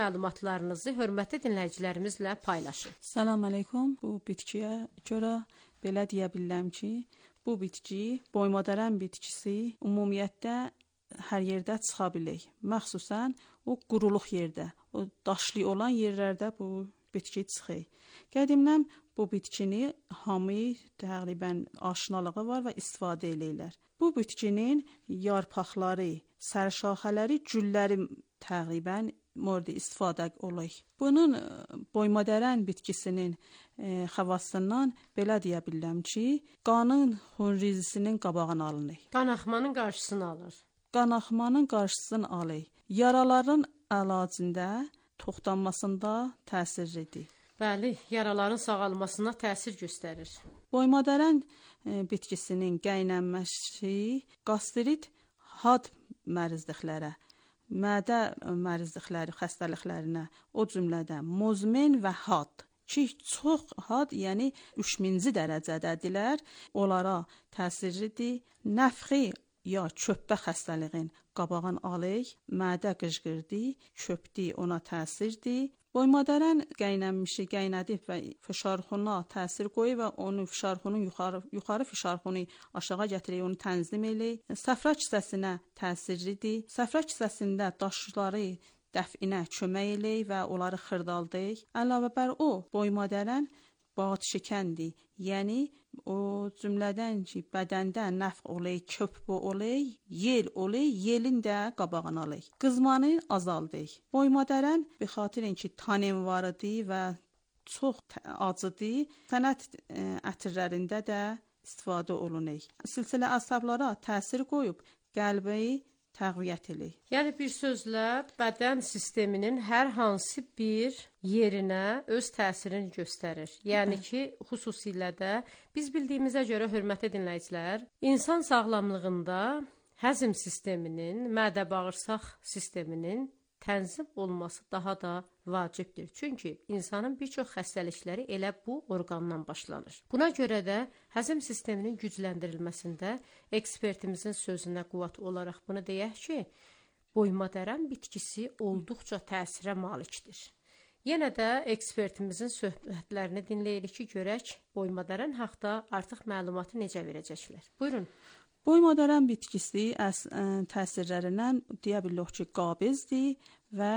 Məlumatlarınızı hörmətli dinləyicilərimizlə paylaşın. Salam əleykum. Bu bitkiyə görə belə deyə bilərəm ki, bu bitki boymadərən bitkisi ümumiyyətlə hər yerdə çıxa bilər. Məxsusən o quruluq yerdə, o daşlı olan yerlərdə bu bitki çıxır. Qədimdən bu bitkini hamı təqribən aşinalığı var və istifadə edirlər. Bu bitkinin yarpaqları, sərşaxələri, gülləri təqribən mورد istifadə olur. Bunun boymadərən bitkisinin xəvassından belə deyə bilərəm ki, qanın xunrizisinin qabağını alınır. Qanaxmanın qarşısını alır. Qanaxmanın qarşısını alır. Yaraların əlacında, toxtanmasında təsirlidir. Bəli, yaraların sağalmasına təsir göstərir. Boymadərən bitkisinin qəynənməsi qastrit had mərizliklərə, mədə mərizlikləri, xəstəliklərinə, o cümlədən muzmin və had ki, çox had, yəni 3000-ci dərəcədədirlər, onlara təsirlidir. Nəfxi ya çöppə xəstəliyin qabağını alır, mədə qıcqırdı, çöpdü, ona təsirdir. Boymadərən qəynənmişi qəynədib və fişarxuna təsir qoyur və onu fişarxunun yuxarı fişarxunu aşağı gətirir, onu tənzim eləyir. Səfra kisəsinə təsirlidir. Səfra kisəsində daşları dəfinə kömək eləyir və onları xırdaldır. Əlavə bər o, boymadərən bad şəkəndir. Yəni o cümlədən ki, bədən nəfq olur, köp olur, yel olur, yelin də qabağını alır. Qızmanı azaldır. Boymadərən be xatirin ki, tanin varıdır və çox acıdır. Sənət ətirlərində də istifadə olunur. Silsilə əsəblara təsir qoyub qəlbi təqviyyət edir. Yəni bir sözlə bədən sisteminin hər hansı bir yerinə öz təsirini göstərir. Yəni ki, xüsusilə də biz bildiyimizə görə, hörmətli dinləyicilər, insan sağlamlığında həzm sisteminin, mədə-bağırsaq sisteminin tənzim olması daha da vacibdir. Çünki insanın bir çox xəstəlikləri elə bu orqandan başlanır. Buna görə də həzm sisteminin gücləndirilməsində ekspertimizin sözünə qüvvət olaraq bunu deyək ki, boymadərən bitkisi olduqca təsirə malikdir. Yenə də ekspertimizin söhbətlərini dinləyirik ki, görək boymadərən haqda artıq məlumatı necə verəcəklər. Buyurun. Boymadərən bitkisi təsirlərindən deyə bilirik ki, qabizdir və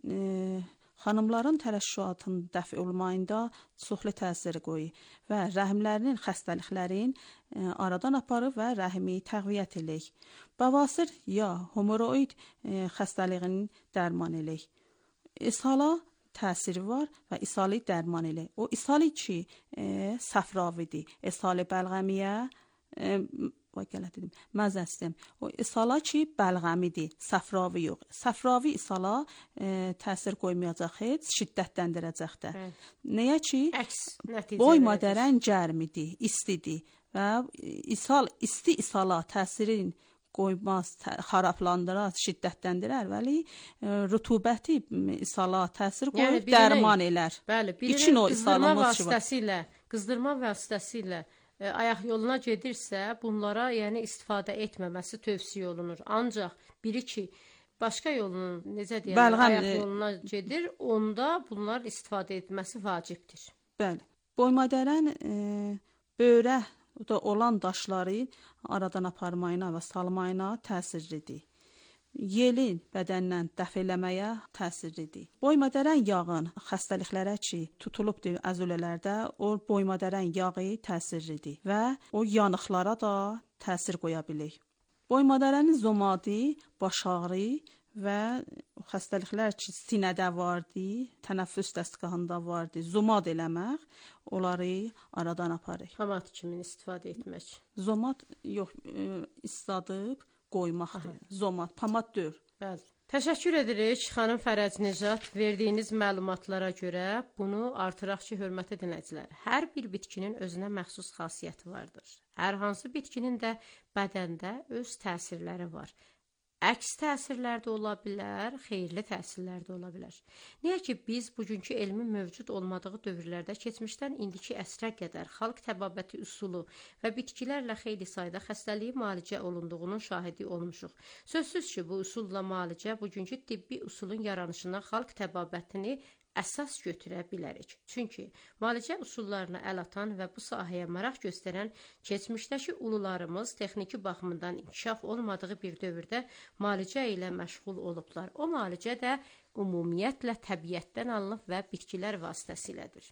xanımların tərəşşüatının dəf olmayında çoxlu təsir qoyur və rəhimlərinin xəstəliklərin aradan aparır və rəhimi təqviyyət edir. Bavasir ya hemoroid xəstəliyinin dərman edir. İshala təsiri var və ishali dərman edir. O ishali ki, səfravidir. İshali bəlğəmiyə məzəstim. O ishala ki, bəlğəmidir, səfravi yox. Səfravi ishala təsir qoymayacaq, heç şiddətləndirəcəkdir. Nəyə ki, boymadərən gərmidir, istidir və isti ishala təsirin qoymaz, xarablandırar, şiddətləndirər, vəli rütubəti ishala təsir qoyub dərman elər. Bəli, birinin qızdırma vasitəsilə ayaq yoluna gedirsə, bunlara yəni istifadə etməməsi tövsiyə olunur. Ancaq biri ki, başqa yolunun, necə deyək, ayaq yoluna gedir, onda bunlar istifadə etməsi vacibdir. Bəli. Boymadərən böyrə olan daşları aradan aparmayına və salmayına təsirlidir. Yelin bədəndən dəf eləməyə təsirlidir. Boymadərən yağın xəstəliklərə ki, tutulubdur əzülələrdə, o boymadərən yağı təsirlidir və o yanıqlara da təsir qoya bilir. Boymadərənin zomadı, baş ağrı və xəstəliklər ki, sinədə vardı, tənəffüs dəstgahında vardı, zomad eləmək, onları aradan aparır. Pomad kimi istifadə etmək. Zomad yox, isladıb qoymaqdır. Zomad, pomad deyil. Bəli. Təşəkkür edirik xanım Fərəc Necat. Verdiyiniz məlumatlara görə bunu artıraq ki, hörmətli dinləyicilər, hər bir bitkinin özünə məxsus xasiyyəti vardır. Hər hansı bitkinin də bədəndə öz təsirləri var. Əks təsirlər də ola bilər, xeyirli təsirlər də ola bilər. Niyə ki, biz bugünkü elmin mövcud olmadığı dövrlərdə keçmişdən indiki əsrə qədər xalq təbabəti üsulu və bitkilərlə xeyli sayda xəstəliyi müalicə olunduğunun şahidi olmuşuq. Sözsüz ki, bu üsulla müalicə bugünkü tibbi üsulun yaranışına xalq təbabətini əsas götürə bilərik. Çünki müalicə üsullarına əl atan və bu sahəyə maraq göstərən keçmişdəki ulularımız texniki baxımından inkişaf olmadığı bir dövrdə müalicə ilə məşğul olublar. O müalicə də ümumiyyətlə təbiətdən alınıb və bitkilər vasitəsilədir.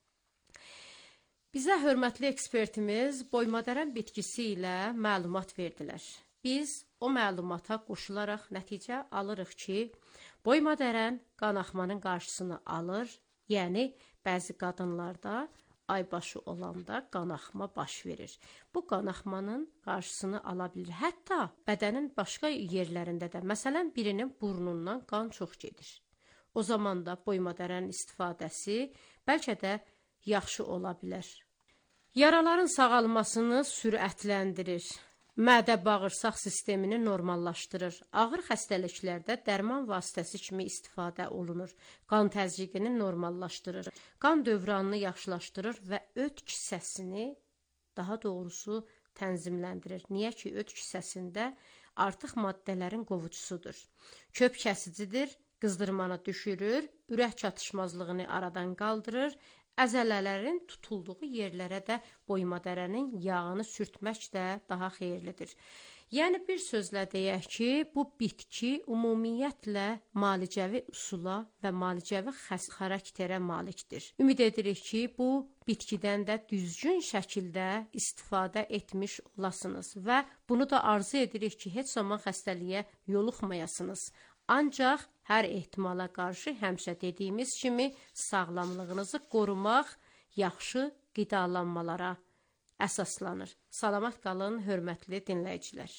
Bizə hörmətli ekspertimiz boymadərən bitkisi ilə məlumat verdilər. Biz o məlumata qoşularaq nəticə alırıq ki, boymadərən qanaxmanın qarşısını alır, yəni bəzi qadınlarda aybaşı olanda qanaxma baş verir. Bu qanaxmanın qarşısını ala bilir. Hətta bədənin başqa yerlərində də, məsələn, birinin burnundan qan çox gedir. O zaman da boymadərənin istifadəsi bəlkə də yaxşı ola bilər. Yaraların sağalmasını sürətləndirir. Mədə-bağırsaq sistemini normallaşdırır. Ağır xəstəliklərdə dərman vasitəsi kimi istifadə olunur. Qan təzyiqini normallaşdırır. Qan dövranını yaxşılaşdırır və öd kisəsini, daha doğrusu tənzimləndirir. Niyə ki, öd kisəsində artıq maddələrin qovucusudur. Köp kəsicidir, qızdırmanı düşürür, ürək çatışmazlığını aradan qaldırır. Əzələlərin tutulduğu yerlərə də boymadərənin yağını sürtmək də daha xeyirlidir. Yəni bir sözlə deyək ki, bu bitki ümumiyyətlə müalicəvi üsula və müalicəvi xarakterə malikdir. Ümid edirik ki, bu bitkidən də düzgün şəkildə istifadə etmiş olasınız və bunu da arzu edirik ki, heç zaman xəstəliyə yoluxmayasınız. Ancaq hər ehtimala qarşı həmişə dediyimiz kimi sağlamlığınızı qorumaq yaxşı qidalanmalara əsaslanır. Salamat qalın, hörmətli dinləyicilər.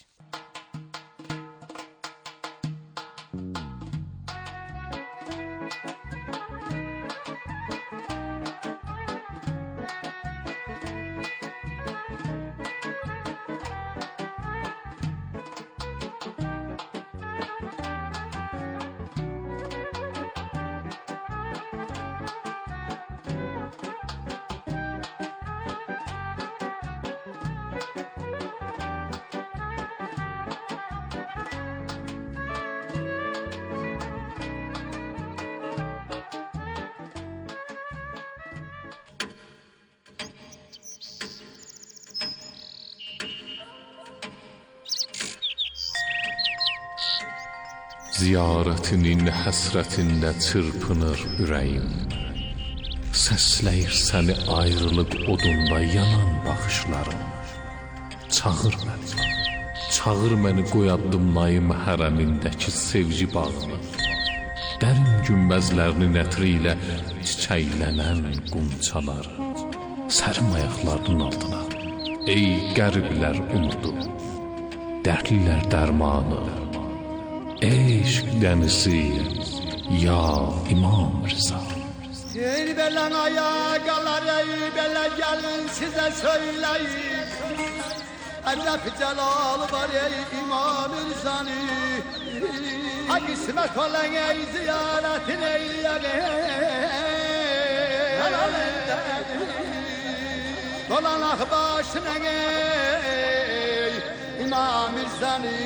Ziyarətinin həsrətində çırpınır ürəyim. Səsləyir səni ayrılıq odunda yanan baxışlarım. Çağır məni qoyaddımlayım hərəmindəki sevgi bağını. Dərin günbəzlərinin ətri ilə çiçəklənən qunçalar. Sərim ayaqlarının altına, ey qəriblər umudu, dərdlilər dərmanı. Eşq dənizi, ya İmam Rıza. Ey belən ayaqalar, ey belə gəlin sizə söyləyim. Əcəb cəlalı var ey İmam Rızanı. Ha qismət olan ey ziyarətin eyləyək. Dolanaq başına ey İmam Rızanı.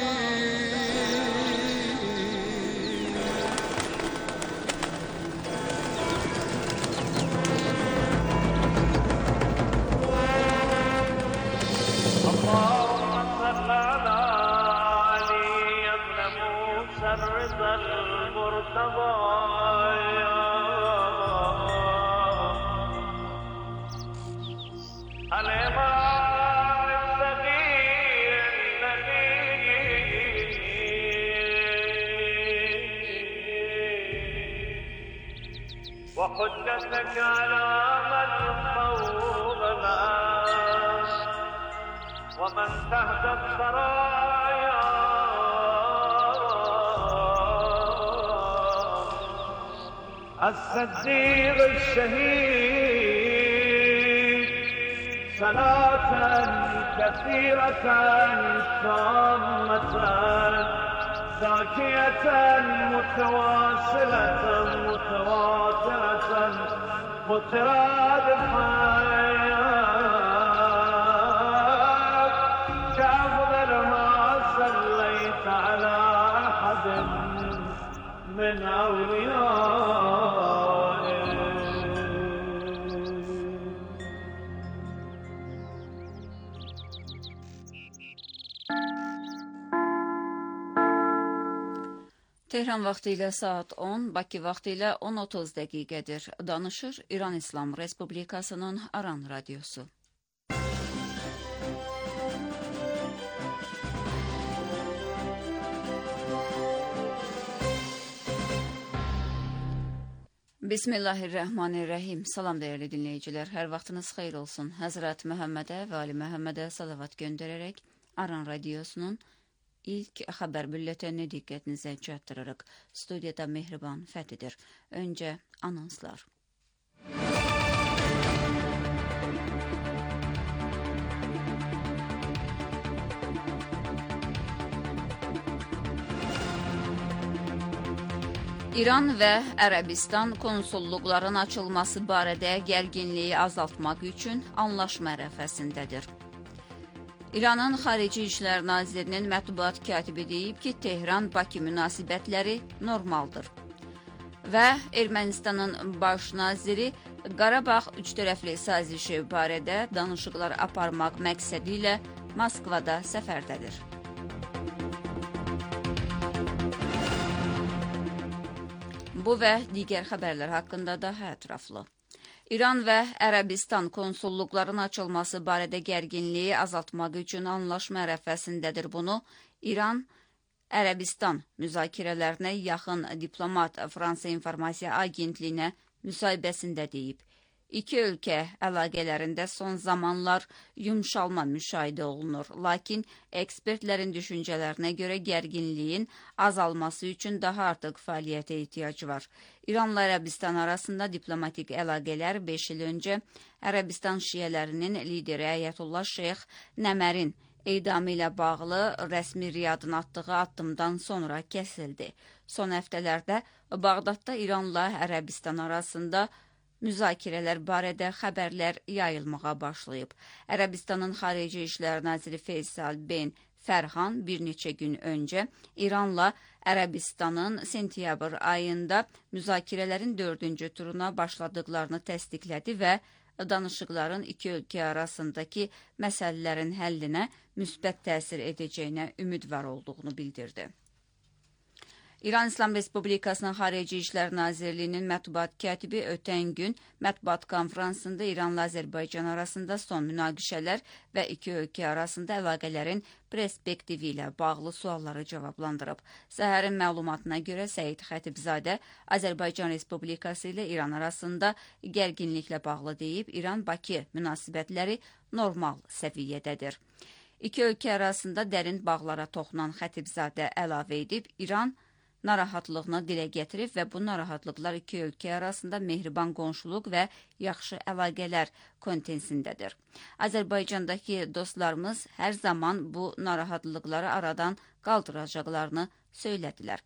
وحجتك على من فوق الناس ومن تحت الثرايا الصديق الشهيد صلاة كثيرة تامة زاكية متواصلة مترادفة كأفضل ما صليت على أحد من أوليائك. Tehran vaxtı ilə saat 10, Bakı vaxtı ilə 10:30 dəqiqədir. Danışır İran İslam Respublikasının Aran radiosu. Bismillahirrahmanirrahim. Salam dəyərli dinləyicilər. Hər vaxtınız xeyir olsun. Həzrət Məhəmmədə və Ali Məhəmmədə salavat göndərərək Aran radiosunun İlk xəbər bülletenini diqqətinizə çatdırırıq. Studiyada Mehriban Fəthidir. Öncə anonslar. İran və Ərəbistan konsulluqların açılması barədə gərginliyi azaltmaq üçün anlaşma ərəfəsindədir. İranın Xarici İşlər Nazirinin mətbuat katibi deyib ki, Tehran-Bakı münasibətləri normaldır. Və Ermənistanın baş naziri Qarabağ üçtərəfli sazişi barədə danışıqlar aparmaq məqsədi ilə Moskvada səfərdədir. Bu və digər xəbərlər haqqında daha ətraflı. İran və Ərəbistan konsulluqların açılması barədə gərginliyi azaltmaq üçün anlaşma ərəfəsindədir. Bunu İran, Ərəbistan müzakirələrinə yaxın diplomat Fransa İnformasiya Agentliyinə müsahibəsində deyib. İki ölkə əlaqələrində son zamanlar yumşalma müşahidə olunur. Lakin ekspertlərin düşüncələrinə görə gərginliyin azalması üçün daha artıq fəaliyyətə ehtiyac var. İranla Ərəbistan arasında diplomatik əlaqələr 5 il öncə Ərəbistan şiələrinin lideri Əyətullah Şeyx Nəmərin edamı ilə bağlı rəsmi Riyadın atdığı addımdan sonra kəsildi. Son həftələrdə Bağdadda İranla Ərəbistan arasında müzakirələr barədə xəbərlər yayılmağa başlayıb. Ərəbistanın Xarici İşlər Naziri Feysal Ben Fərhan bir neçə gün öncə İranla Ərəbistanın sentyabr ayında müzakirələrin 4-cü turuna başladıqlarını təsdiqlədi və danışıqların iki ölkə arasındakı məsələlərin həllinə müsbət təsir edəcəyinə ümidvar olduğunu bildirdi. İran İslam Respublikasının Xarici İşlər Nazirliyinin mətbuat katibi ötən gün mətbuat konfransında İranla Azərbaycan arasında son münaqişələr və iki ölkə arasında əlaqələrin perspektivi ilə bağlı sualları cavablandırıb. Səhərin məlumatına görə Səid Xətibzadə Azərbaycan Respublikası ilə İran arasında gərginliklə bağlı deyib, İran-Bakı münasibətləri normal səviyyədədir. İki ölkə arasında dərin bağlara toxunan Xətibzadə əlavə edib, İran narahatlığını dilə gətirib və bu narahatlıqlar iki ölkə arasında mehriban qonşuluq və yaxşı əlaqələr kontensindədir. Azərbaycandakı dostlarımız hər zaman bu narahatlıqları aradan qaldıracaqlarını söylədilər.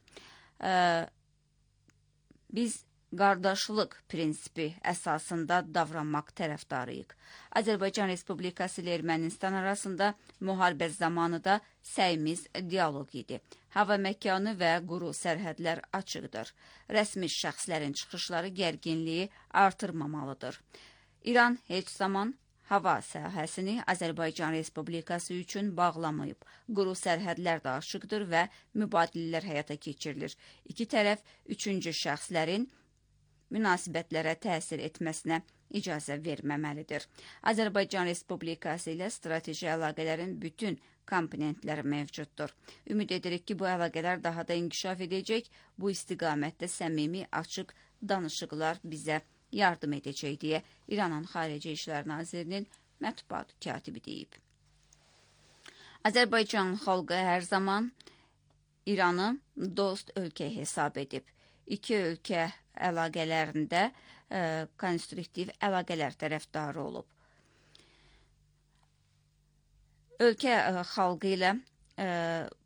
Biz qardaşlıq prinsipi əsasında davranmaq tərəfdarıyıq. Azərbaycan Respublikası ilə Ermənistan arasında müharibə zamanı da səyimiz dialoq idi. Hava məkanı və quru sərhədlər açıqdır. Rəsmi şəxslərin çıxışları gərginliyi artırmamalıdır. İran heç zaman hava sahəsini Azərbaycan Respublikası üçün bağlamayıb. Quru sərhədlər də açıqdır və mübadillər həyata keçirilir. İki tərəf üçüncü şəxslərin münasibətlərə təsir etməsinə icazə verməməlidir. Azərbaycan Respublikası ilə strateji əlaqələrin bütün komponentləri mövcuddur. Ümid edirik ki, bu əlaqələr daha da inkişaf edəcək, bu istiqamətdə səmimi, açıq danışıqlar bizə yardım edəcək deyə İranın Xarici İşlər Nazirinin mətbuat katibi deyib. Azərbaycan xalqı hər zaman İranı dost ölkə hesab edib. İki ölkə əlaqələrində konstruktiv əlaqələr tərəfdarı olub. Ölkə xalqı ilə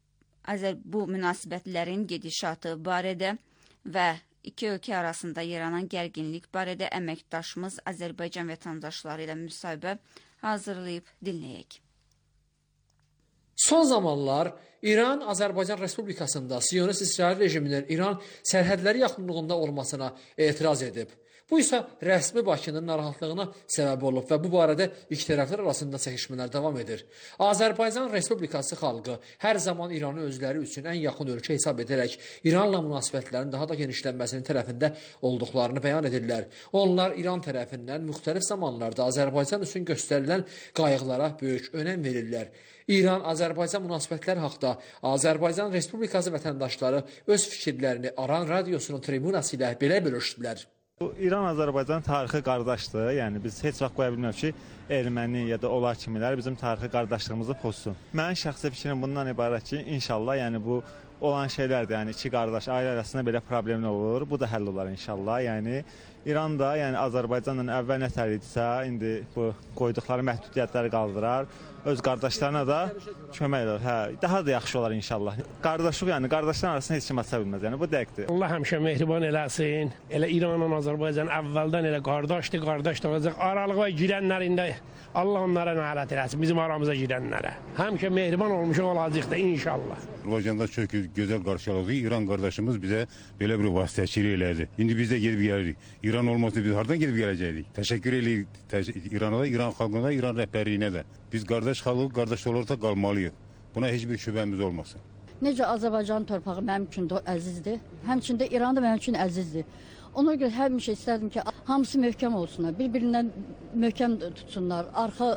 bu münasibətlərin gedişatı barədə və iki ölkə arasında yaranan gərginlik barədə əməkdaşımız Azərbaycan vətəndaşları ilə müsahibə hazırlayıb dinləyək. Son zamanlar İran Azərbaycan Respublikasında Siyonist İsrail rejiminin İran sərhədləri yaxınlığında olmasına etiraz edib. Bu isə rəsmi Bakının narahatlığına səbəb olub və bu barədə iki tərəflər arasında çəkişmələr davam edir. Azərbaycan Respublikası xalqı hər zaman İranı özləri üçün ən yaxın ölkə hesab edərək İranla münasibətlərin daha da genişlənməsinin tərəfində olduqlarını bəyan edirlər. Onlar İran tərəfindən müxtəlif zamanlarda Azərbaycan üçün göstərilən qayğılara böyük önəm verirlər. İran-Azərbaycan münasibətləri haqda Azərbaycan Respublikası vətəndaşları öz fikirlərini Aran radiosunun tribunası ilə belə bölüşdülər. İran-Azərbaycan tarixi qardaşdır. Yəni biz heç vaxt qoya bilmirik ki, erməni ya da onlar kimilər bizim tarixi qardaşlığımızı pozsun. Mənim şəxsi fikrim bundan ibarət ki, inşallah yəni bu olan şeylərdir. Yəni iki qardaş ailə arasında belə problemlər olur. Bu da həll olar inşallah. Yəni İran da yəni Azərbaycanla əvvəl nə tələdisə, indi bu qoyduqları məhdudiyyətləri qaldırar. Öz qardaşlarına da kömək edər. Hə, daha da yaxşı olar inşallah. Qardaşlıq yəni qardaşların arasında heç kim aça bilməz. Yəni bu dəqiqdir. Allah həmişə mehriban eləsin. Elə İranla Azərbaycan əvvəldən elə qardaş olacaq. Aralığa girənlərində Allah onlara nəhələt eləsin, bizim aramıza girənlərə. Həmişə mehriban olmuş olacaq da inşallah. Azərbaycanda çox gözəl qarşıladı. İran qardaşımız bizə belə bir vasitəçilik elədi. İndi biz də gedib gəlirik. İran olmasa biz hardan gedib gələcəkdik? Təşəkkür edirik İrana da, İran xalqına, İran rəhbərliyinə də. Biz qardaş xalq, qardaş olaraq qalmalıyıq. Buna heç bir şübhəmiz olmasın. Necə Azərbaycan torpağı mənim üçün də əzizdir, həmçində İran da mənim üçün əzizdir. Ona görə həmişə istərdim ki, hamısı möhkəm olsunlar, bir-birindən möhkəm tutsunlar,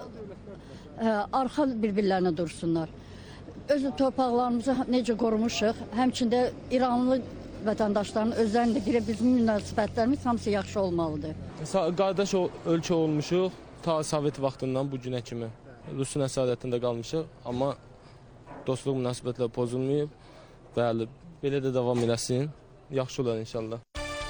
arxa bir-birlərinə dursunlar. Öz torpaqlarımızı necə qorumuşuq, həmçində İranlı vətəndaşların özlərində görə bizim münasibətlərimiz hamısı yaxşı olmalıdır. Qardaş ölkə olmuşuq, ta Sovet vaxtından bu günə kimi. Rusun əsarətində qalmışıq, amma dostluq münasibətləri pozulmayıb. Bəli, belə də davam eləsin. Yaxşı olar inşallah.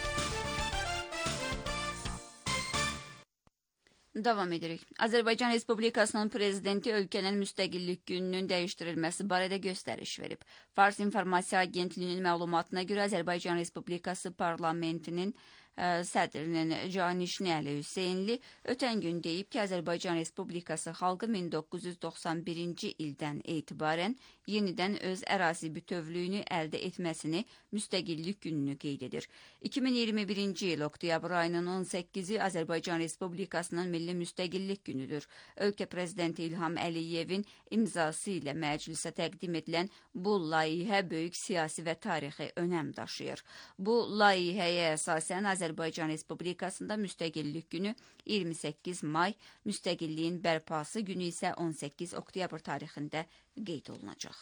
Davam edirik. Azərbaycan Respublikasının prezidenti ölkənin müstəqillik gününün dəyişdirilməsi barədə göstəriş verib. Fars İnformasiya Agentliyinin məlumatına görə Azərbaycan Respublikası Parlamentinin sədrinin Canişni Əli Hüseynli ötən gün deyib ki, Azərbaycan Respublikası xalqı 1991-ci ildən etibarən yenidən öz ərazi bütövlüyünü əldə etməsini müstəqillik gününü qeyd edir. 2021-ci il oktyabr ayının 18-i Azərbaycan Respublikasının milli müstəqillik günüdür. Ölkə prezidenti İlham Əliyevin imzası ilə məclisə təqdim edilən bu layihə böyük siyasi və tarixi önəm daşıyır. Bu layihəyə əsasən Azərbaycan Respublikasında müstəqillik günü 28 may, müstəqilliyin bərpası günü isə 18 oktyabr tarixində qeyd olunacaq.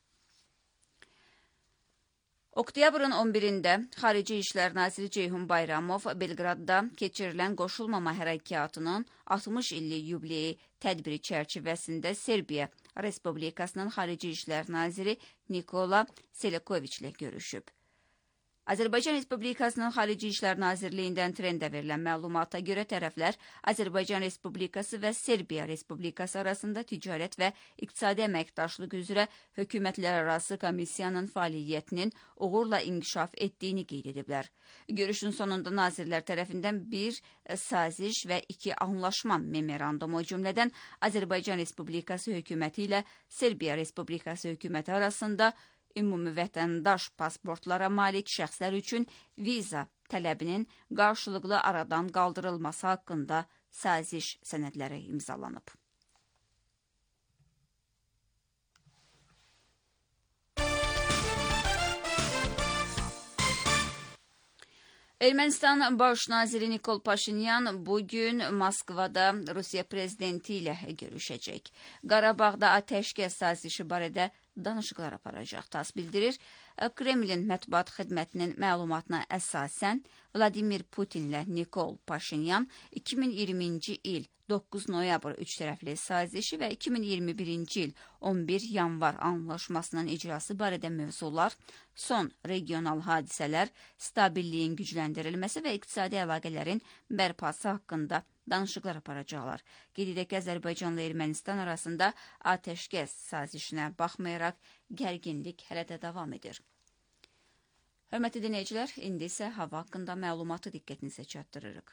Oktyabrın 11-də Xarici İşlər Naziri Ceyhun Bayramov Belqradda keçirilən qoşulmama hərəkatının 60 illik yubileyi tədbiri çərçivəsində Serbiya Respublikasının Xarici İşlər Naziri Nikola Selakoviç ilə görüşüb. Azərbaycan Respublikasının Xarici İşlər Nazirliyindən trendə verilən məlumata görə tərəflər Azərbaycan Respublikası və Serbiya Respublikası arasında ticarət və iqtisadi əməkdaşlıq üzrə hökumətlərarası komissiyanın fəaliyyətinin uğurla inkişaf etdiyini qeyd ediblər. Görüşün sonunda nazirlər tərəfindən bir saziş və 2 anlaşma memorandumu cümlədən Azərbaycan Respublikası hökuməti ilə Serbiya Respublikası hökuməti arasında ümumi vətəndaş pasportlara malik şəxslər üçün viza tələbinin qarşılıqlı aradan qaldırılması haqqında saziş sənədləri imzalanıb. Ermənistan Baş naziri Nikol Paşinyan bugün Moskvada Rusiya prezidenti ilə görüşəcək. Qarabağda atəşkəs sazişi barədə danışıqlar aparacaq, TASS bildirir. Kremlin mətbuat xidmətinin məlumatına əsasən Vladimir Putinlə Nikol Paşinyan 2020-ci il 9 noyabr 3 tərəfli sazişi və 2021-ci il 11 yanvar anlaşmasının icrası barədə mövzular, son regional hadisələr, stabilliyin gücləndirilməsi və iqtisadi əlaqələrin bərpası haqqında danışıqlar aparacaqlar. Qeyd edək ki, Azərbaycanla Ermənistan arasında atəşkəs sazişinə baxmayaraq gərginlik hələ də davam edir. Hörmətli dinləyicilər, indi isə hava haqqında məlumatı diqqətinizə çatdırırıq.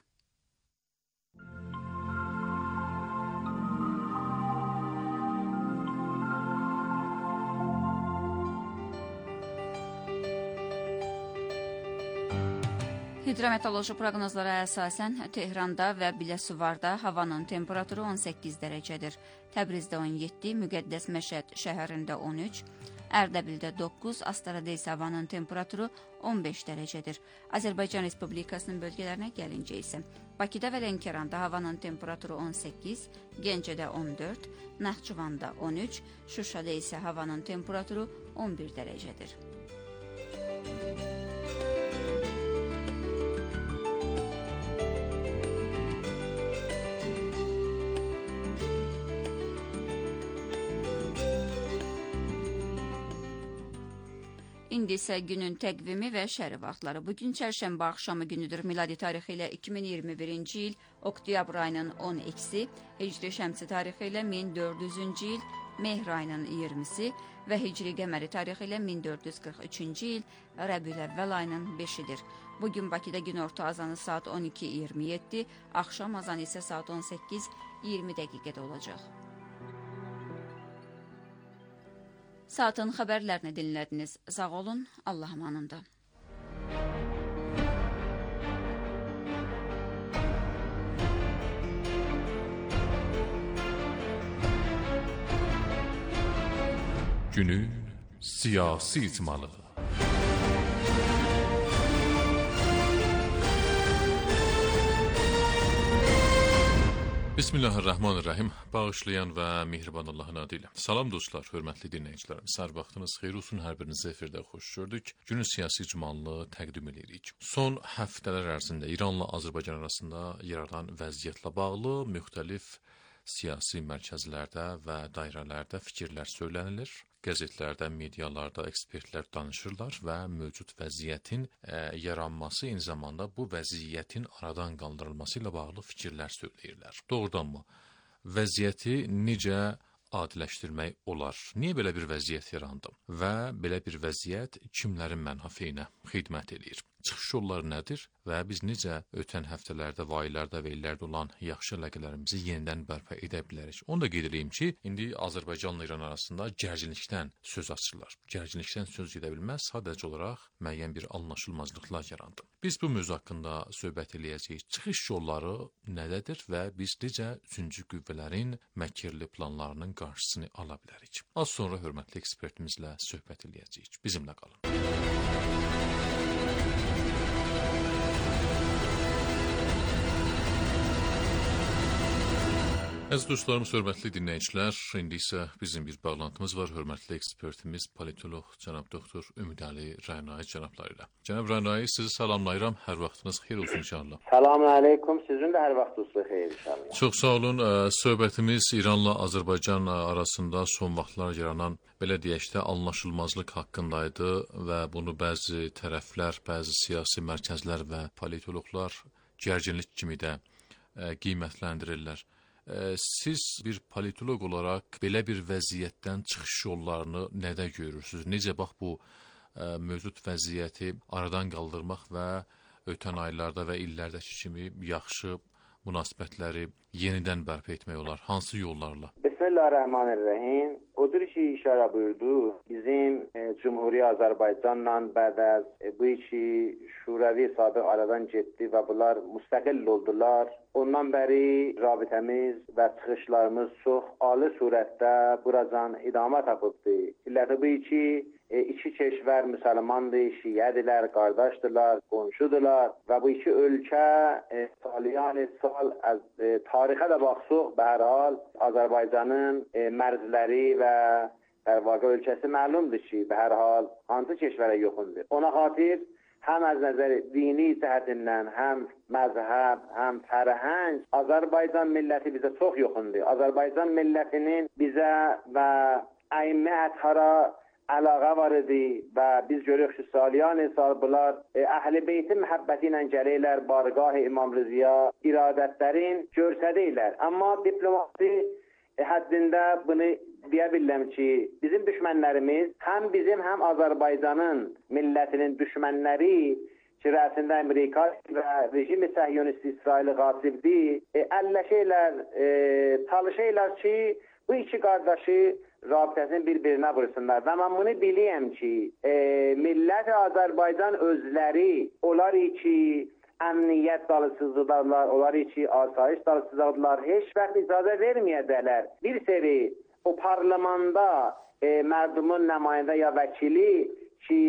Hidrometeoroloji proqnozlara əsasən Tehranda və Biləsuvarda havanın temperaturu 18 dərəcədir. Təbrizdə 17, Müqəddəs Məşəd şəhərində 13, Ərdəbildə 9, Astarada isə havanın temperaturu 15 dərəcədir. Azərbaycan Respublikasının bölgələrinə gəlincə isə Bakıda və Lənkəranda havanın temperaturu 18, Gəncədə 14, Naxçıvanda 13, Şuşada isə havanın temperaturu 11 dərəcədir. İndi isə günün təqvimi və şəhəri vaxtları. Bugün çərşənbə axşamı günüdür. Miladi tarixi ilə 2021-ci il oktyabr ayının 10-si, hicri şəmsi tarixi ilə 1400-cü il mehr ayının 20-si və hicri qəməri tarixi ilə 1443-cü il Rəbiül-əvvəl ayının 5-idir. Bugün Bakıda günorta azanı saat 12:27, axşam azanı isə saat 18:20 dəqiqədə olacaq. Saatın xəbərlərini dinlədiniz. Sağ olun, Allah amanında. Günün siyasi icmalı. Bismillahirrahmanirrahim. Bağışlayan və mehriban Allahın adı ilə. Salam dostlar, hörmətli dinləyicilərimiz. Hər vaxtınız xeyir olsun, hər birinizi efirdə xoş gördük. Günün siyasi icmalını təqdim edirik. Son həftələr ərzində İranla Azərbaycan arasında yaranan vəziyyətlə bağlı müxtəlif siyasi mərkəzlərdə və dairələrdə fikirlər söylənilir. Qəzetlərdə, medialarda ekspertlər danışırlar və mövcud vəziyyətin yaranması, eyni zamanda bu vəziyyətin aradan qaldırılması ilə bağlı fikirlər söyləyirlər. Doğrudanmı? Vəziyyəti necə adiləşdirmək olar? Niyə belə bir vəziyyət yarandı? Və belə bir vəziyyət kimlərin mənafeyinə xidmət edir? Çıxış yolları nədir və biz necə ötən həftələrdə, aylarda və illərdə olan yaxşı əlaqələrimizi yenidən bərpa edə bilərik? Onu da qeyd edeyim ki, indi Azərbaycanla İran arasında gərginlikdən söz açırlar. Gərginlikdən söz gedə bilməz, sadəcə olaraq müəyyən bir anlaşılmazlıqlar yarandı. Biz bu mövzu haqqında söhbət eləyəcəyik. Çıxış yolları nədədir və biz necə üçüncü qüvvələrin məkirli planlarının qarşısını ala bilərik? Az sonra hörmətli ekspertimizlə söhbət eləyəcəyik. Bizimlə qalın. Əziz dostlarımız, hörmətli dinləyicilər, indi isə bizim bir bağlantımız var. Hörmətli ekspertimiz, politoloq cənab doktor Ümidəli Rəynai cənabları ilə. Cənab Rəynai, sizi salamlayıram. Hər vaxtınız xeyir olsun inşallah. Selamun aleyküm. Sizin də hər vaxtınız xeyir inşallah. Çox sağ olun. Söhbətimiz İranla Azərbaycan arasında son vaxtlar yaranan, belə deyək də, anlaşılmazlıq haqqındaydı və bunu bəzi tərəflər, bəzi siyasi mərkəzlər və politoloqlar gərginlik kimi də qiymətləndirirlər. Siz bir politoloq olaraq belə bir vəziyyətdən çıxış yollarını nədə görürsünüz? Necə bax bu mövcud vəziyyəti aradan qaldırmaq və ötən aylarda və illərdəki kimi yaxşı münasibətləri yenidən bərpa etmək olar? Hansı yollarla? Bismillahirrahmanirrahim. Odur ki, işarə buyurdu. Bizim Cumhuriyet Azərbaycanla bəd az bu iki şuravi sabiq aradan getdi və bunlar müstəqil oldular. Ondan bəri rabitəmiz və çıxışlarımız çox ali surətdə buracan idamə tapıbdı. İlləti bu iki keşvər müsəlmandır, şiədirlər, qardaşdırlar, qonşudurlar və bu iki ölkə saliyan sal az tarixə də baxsaq, be hər hal Azərbaycanın mərzləri və در واقع ölkəsi məlumdur ki, به hər hal hansı keşvərə yoxundur. Ona xatir həm az nəzər dini cəhətindən, həm məzhəb, həm fərhəng Azərbaycan milləti bizə çox yoxundur. Azərbaycan millətinin bizə və əimmə əthara əlaqə var idi və biz görürük ki, salyan sal bunlar Əhl-i Beytin məhəbbəti ilə gəlirlər, bargah İmam Rızıya iradətlərin göstərirlər. Amma diplomasi həddində bunu deyə bilirəm ki, bizim düşmənlərimiz həm bizim, həm Azərbaycanın millətinin düşmənləri ki, rəsində Amerika və rejimi səhyonisti İsraili qasibdir, əlləşirlər, çalışırlar ki, bu iki qardaşı rabitəsini bir-birinə vursunlar. Və mən bunu biliyəm ki, millət Azərbaycan özləri, onlar ki, əmniyyət dalısızlıqlar, onlar ki, asayiş dalısızlıqlar heç vaxt icazə verməyədələr. Bir seri o parlamenda mərdumun nümayəndə ya vəkili ki,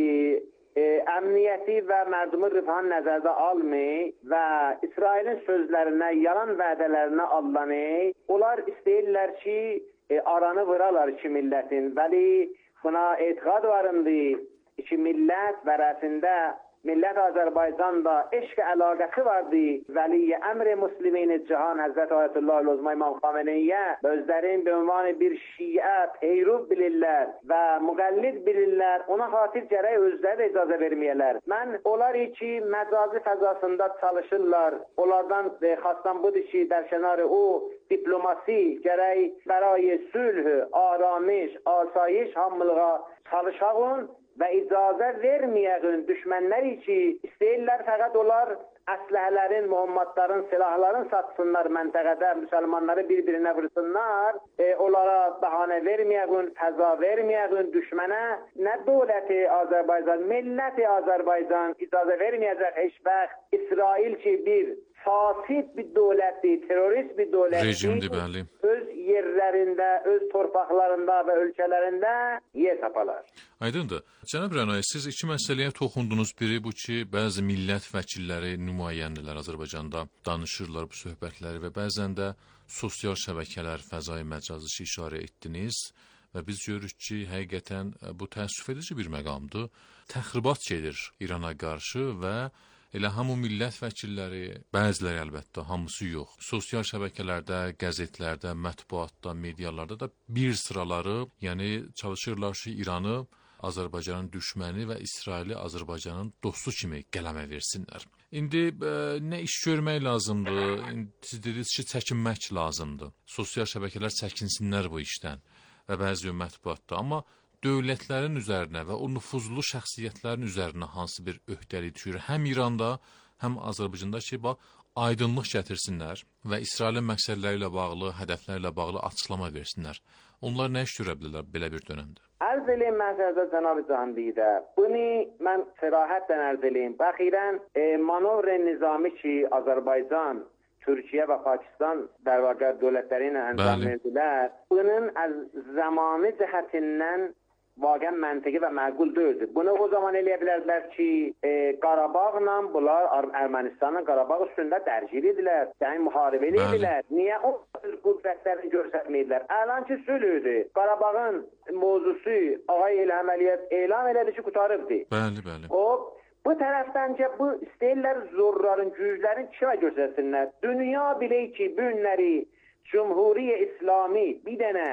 əmniyyəti və mərdumun rifahını nəzərdə almayı və İsrailin sözlərinə, yalan vədələrinə aldanı, onlar istəyirlər ki, aranı vuralar iki millətin. Vəli buna etiqad varındı ki, millət vərəsində, millət Azərbaycanda eşq əlaqəsi vardı. Vəli əmr-i Müslimin cihan Həzrət Ayətullah Ülozma İmam Xameneyə özlərin bir ünvanı bir şiə peyrov bilirlər və müqəllid bilirlər. Ona xatir gərək özləri də icazə verməyələr. Mən onlar ki, məcazi fəzasında çalışırlar. Onlardan xastan budur ki, dərkənarı o diplomasi gərək bərای sülh, aramış, asayiş hamılığa çalışağın və icazə verməyəğin düşmənləri ki, istəyirlər fəqət onlar əsləhələrin, muhammadların, silahların satsınlar məntəqədə, müsəlmanları bir-birinə vursunlar, onlara bəhanə verməyəğin, fəza verməyəğin düşmənə, nə dövləti Azərbaycan, milləti Azərbaycan icazə verməyəcək heç vaxt İsrail ki, bir fasid bir dövlətdir, terörist bir dövlətdir, öz yerlərində, öz torpaqlarında və ölkələrində yer tapalar. Aydındır. Cənab Rənay, siz iki məsələyə toxundunuz. Biri bu ki, bəzi millət vəkilləri, nümayəndələr Azərbaycanda danışırlar bu söhbətləri və bəzən də sosial şəbəkələr, fəzai məcazı işarə etdiniz və biz görürük ki, həqiqətən bu təəssüf edici bir məqamdır. Təxribat gedir İrana qarşı və elə hamı millət vəkilləri, bəziləri əlbəttə, hamısı yox. Sosial şəbəkələrdə, qəzetlərdə, mətbuatda, medialarda da bir sıraları, yəni çalışırlar ki, İranı Azərbaycanın düşməni və İsraili Azərbaycanın dostu kimi qələmə versinlər. İndi nə iş görmək lazımdır? Siz dediniz ki, çəkinmək lazımdır. Sosial şəbəkələr çəkinsinlər bu işdən və bəzi mətbuatda. Amma dövlətlərin üzərinə və o nüfuzlu şəxsiyyətlərin üzərinə hansı bir öhdəlik düşür? Həm İranda, həm Azərbaycanda ki, aydınlıq gətirsinlər və İsrailin məqsədləri ilə bağlı, hədəfləri ilə bağlı açıqlama versinlər. Onlar nə iş görə bilirlər belə bir dönəmdə? Ərz eləyim məsələdə Cənab Cahandidə. Bunu mən sərahətlə ərz eləyim. Bəxirən manovr nizami ki, Azərbaycan, Türkiyə və Pakistan dərvaqə dövlətləri ilə əncam verdilər. Bunun az zamanı cəhətindən vaqən məntiqi və məqul deyildi. Bunu o zaman eləyə bilərdilər ki, Qarabağla bunlar Ermənistanın Qarabağ üstündə dərgir edilər, yəni müharibə edilər. Niyə o qüdrətlərini göstərməyidilər? Əlan ki, sülhüdür. Qarabağın mövzusu Ağay İlham Əliyev elan elədi ki, qutarıbdır. Bəli. Bu tərəfdən ki, bu istəyirlər zorların, güclərin kimə göstərsinlər? Dünya bilək ki, bu günləri Cumhuriyə İslami bir dənə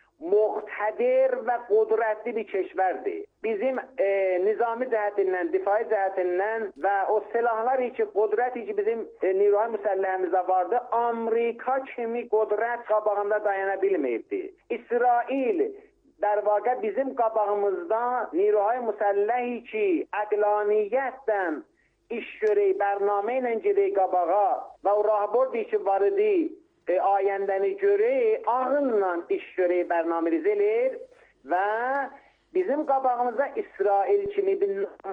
muqtədir və qudrətli bir keşvərdir. Bizim nizami cəhətindən, difai cəhətindən və o silahlar ki, qudrət ki, bizim niruhay müsəlləhimizdə vardı, Amerika kimi qudrət qabağında dayana bilməyibdi. İsrail در واقع bizim qabağımızda niruhay müsəlləhi ki, əqlaniyyətdən iş görək, bərnamə ilə gedək qabağa və o rahbordi ki var idi, ayəndəni görək, ağılla iş görək, bərnaməliz eləyir və bizim qabağımızda İsrail kimi bir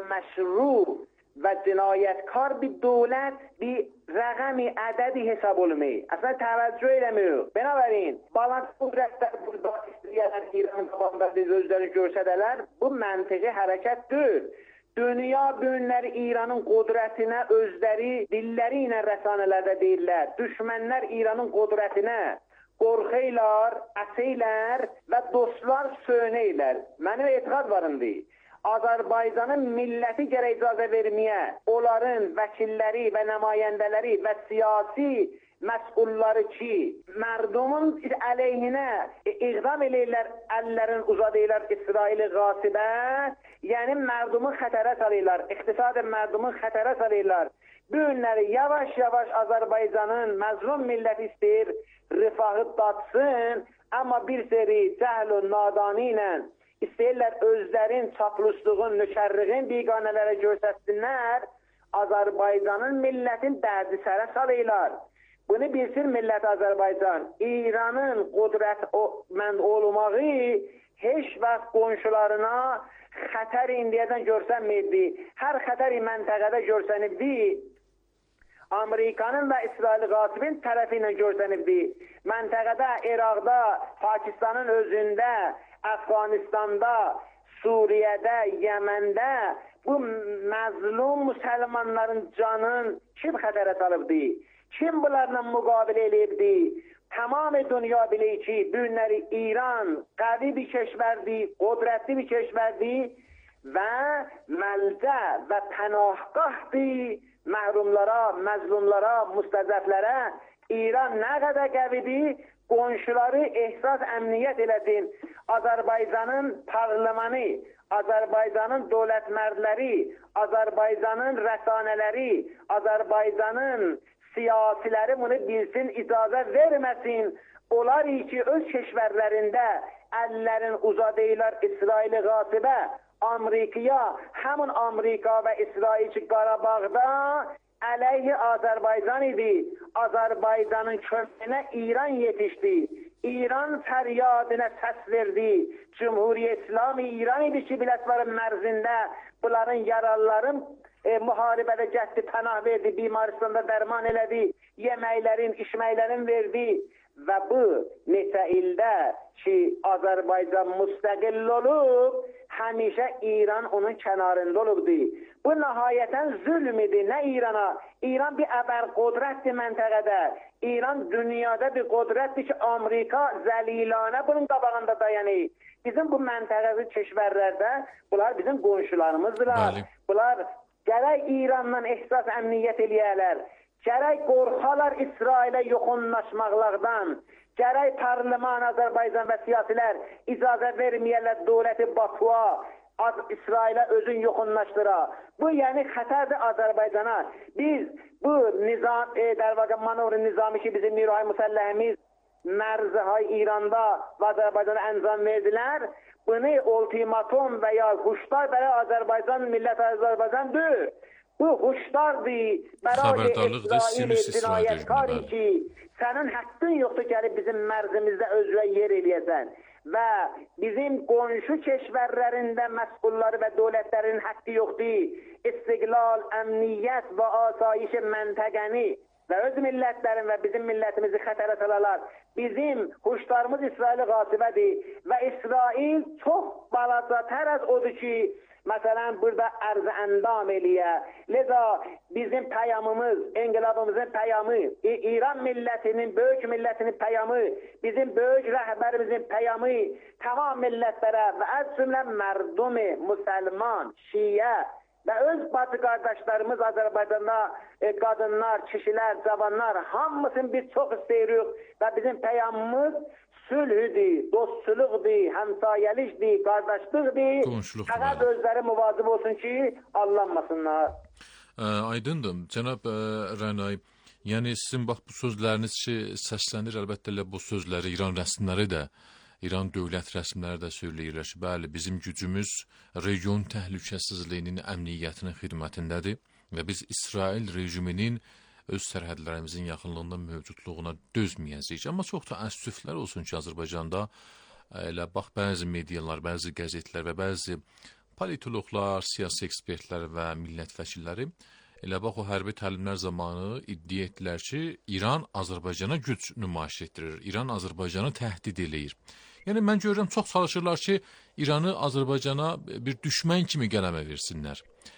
məşru və cinayətkar bir dövlət bir rəqəmi ədədi hesab olmayı. Əslən təvəccüh eləmiyor. Binabərin, balans qudrətlər burada istəyənlər İranın qabağında özləri görsədələr, bu məntiqi hərəkətdir. Dünya günləri İranın qudrətinə özləri dilləri ilə rəsanələrdə deyirlər. Düşmənlər İranın qudrətinə qorxeylər, əseylər və dostlar söynəylər. Mənim etiqad varındır. Azərbaycanın milləti gərək icazə verməyə, onların vəkilləri və nümayəndələri və siyasi məsulları ki, mərdumun əleyhinə iqdam eləyirlər, əllərin uzadırlar İsraili qasibə, yəni mərdumu xətərə salırlar, iqtisadə mərdumu xətərə salırlar. Bu günləri yavaş-yavaş Azərbaycanın məzlum milləti istəyir, rifahı datsın, amma bir seri cəhl və nadani ilə istəyirlər özlərin çaplusluğun, nökərliğin biqanələrə göstərsinlər, Azərbaycanın millətin dərdi sərə salırlar. Bunu bilsin millət Azərbaycan, İranın qudrətmənd olmağı heç vaxt qonşularına xətər indiyədən görsənmirdi. Hər xətər məntəqədə görsənibdi. Amerikanın və İsrail qasibin tərəfi ilə görsənibdi. Məntəqədə, İraqda, Pakistanın özündə, Əfqanistanda, Suriyədə, Yəməndə bu məzlum müsəlmanların canın kim xətərə salıbdi? Kim bunlarla müqabilə eləyibdi? Tamam dünya bilir ki, bu günləri İran qavi bir keşverdi, qudretli bir keşverdi və məlcə və pənahgahdır məhrumlara, məzlumlara, müstəzəflərə. İran nə qədər qəvidir, qonşuları ehsas əmniyyət eləsin. Azərbaycanın parlamanı, Azərbaycanın dövlət mərdləri, Azərbaycanın rəsanələri, Azərbaycanın siyasiləri bunu bilsin, icazə verməsin. Onlar ki, öz keşverlərində əllərin uzadırlar İsrail qasibə, Amerikaya, həmin Amerika və İsrail ki, Qarabağda əleyhi Azərbaycan idi. Azərbaycanın köməyinə İran yetişdi. İran fəryadına səs verdi. Cumhuriyyət İslami İran idi ki, Biləsvarın mərzində bunların yaralıların müharibədə gətdi, pənah verdi, bimaristanda dərman elədi, yeməklərin, içməklərin verdi. Və bu neçə ildə ki, Azərbaycan müstəqil olub, həmişə İran onun kənarında olubdu. Bu nəhayətən zülm idi, nə İrana? İran bir əbər qudrətdir məntəqədə. İran dünyada bir qudrətdir ki, Amerika zəlilanə bunun qabağında dayanır. Bizim bu məntəqəvi keşverlərdə bunlar bizim qonşularımızdırlar. Bunlar gərək İrandan ehsas əmniyyət eləyərlər. Gərək qorxalar İsrailə yoxunlaşmaqlardan. Gərək parlaman Azərbaycan və siyasilər icazə verməyərlər dövləti Bakua, İsrailə özün yoxunlaşdıra. Bu yəni xətərdir Azərbaycana. Biz bu nizam, manovr nizamı ki bizim Miray Musalləhimiz mərzihay İranda və Azərbaycana əncam verdilər. Bunu ultimatum və ya huşlar bələ Azərbaycan, millət Azərbaycandır. Bu huşlardır, bərayə İsrail cinayətkari ki, sənin həqqin yoxdur gəlib bizim mərzimizdə özünə yer eləyəsən. Və bizim qonşu keşverlərində məsulları və dövlətlərin haqqı yoxdur. İstiqlal, əmniyyət və asayiş məntəqəni və öz millətlərin və bizim millətimizi xətərə salarlar. Bizim huşlarımız İsrail qasibədir və İsrail çox balacatər az odur ki, məsələn, burada ərz-i əndam eləyə. Leza bizim pəyamımız, enqilabımızın pəyamı, İran millətinin, böyük millətinin pəyamı, bizim böyük rəhbərimizin pəyamı tamam millətlərə və az cümlə mərdumi, müsəlman, şiyə və öz batı qardaşlarımız Azərbaycanda qadınlar, kişilər, cavanlar hamısını biz çox istəyirik və bizim pəyamımız sülhüdür, dostçuluqdur, həmsayəlikdir, qardaşlıqdır. Fəqət özləri müvazib olsun ki, allanmasınlar. Aydındır. Cənab Rənay, yəni sizin bax bu sözləriniz ki, səslənir, əlbəttə elə bu sözləri İran rəsmləri də, İran dövlət rəsmləri də söyləyirlər ki, bəli, bizim gücümüz region təhlükəsizliyinin, əmniyyətinin xidmətindədir və biz İsrail rejiminin öz sərhədlərimizin yaxınlığında mövcudluğuna dözməyəcəyik. Amma çox da əssüflər olsun ki, Azərbaycanda elə bax, bəzi medialar, bəzi qəzetlər və bəzi politologlar, siyasi ekspertlər və millət vəkilləri elə bax, o hərbi təlimlər zamanı iddia etdilər ki, İran Azərbaycana güc nümayiş etdirir, İran Azərbaycanı təhdid eləyir. Yəni, mən görürəm, çox çalışırlar ki, İranı Azərbaycana bir düşmən kimi qələmə versinlər.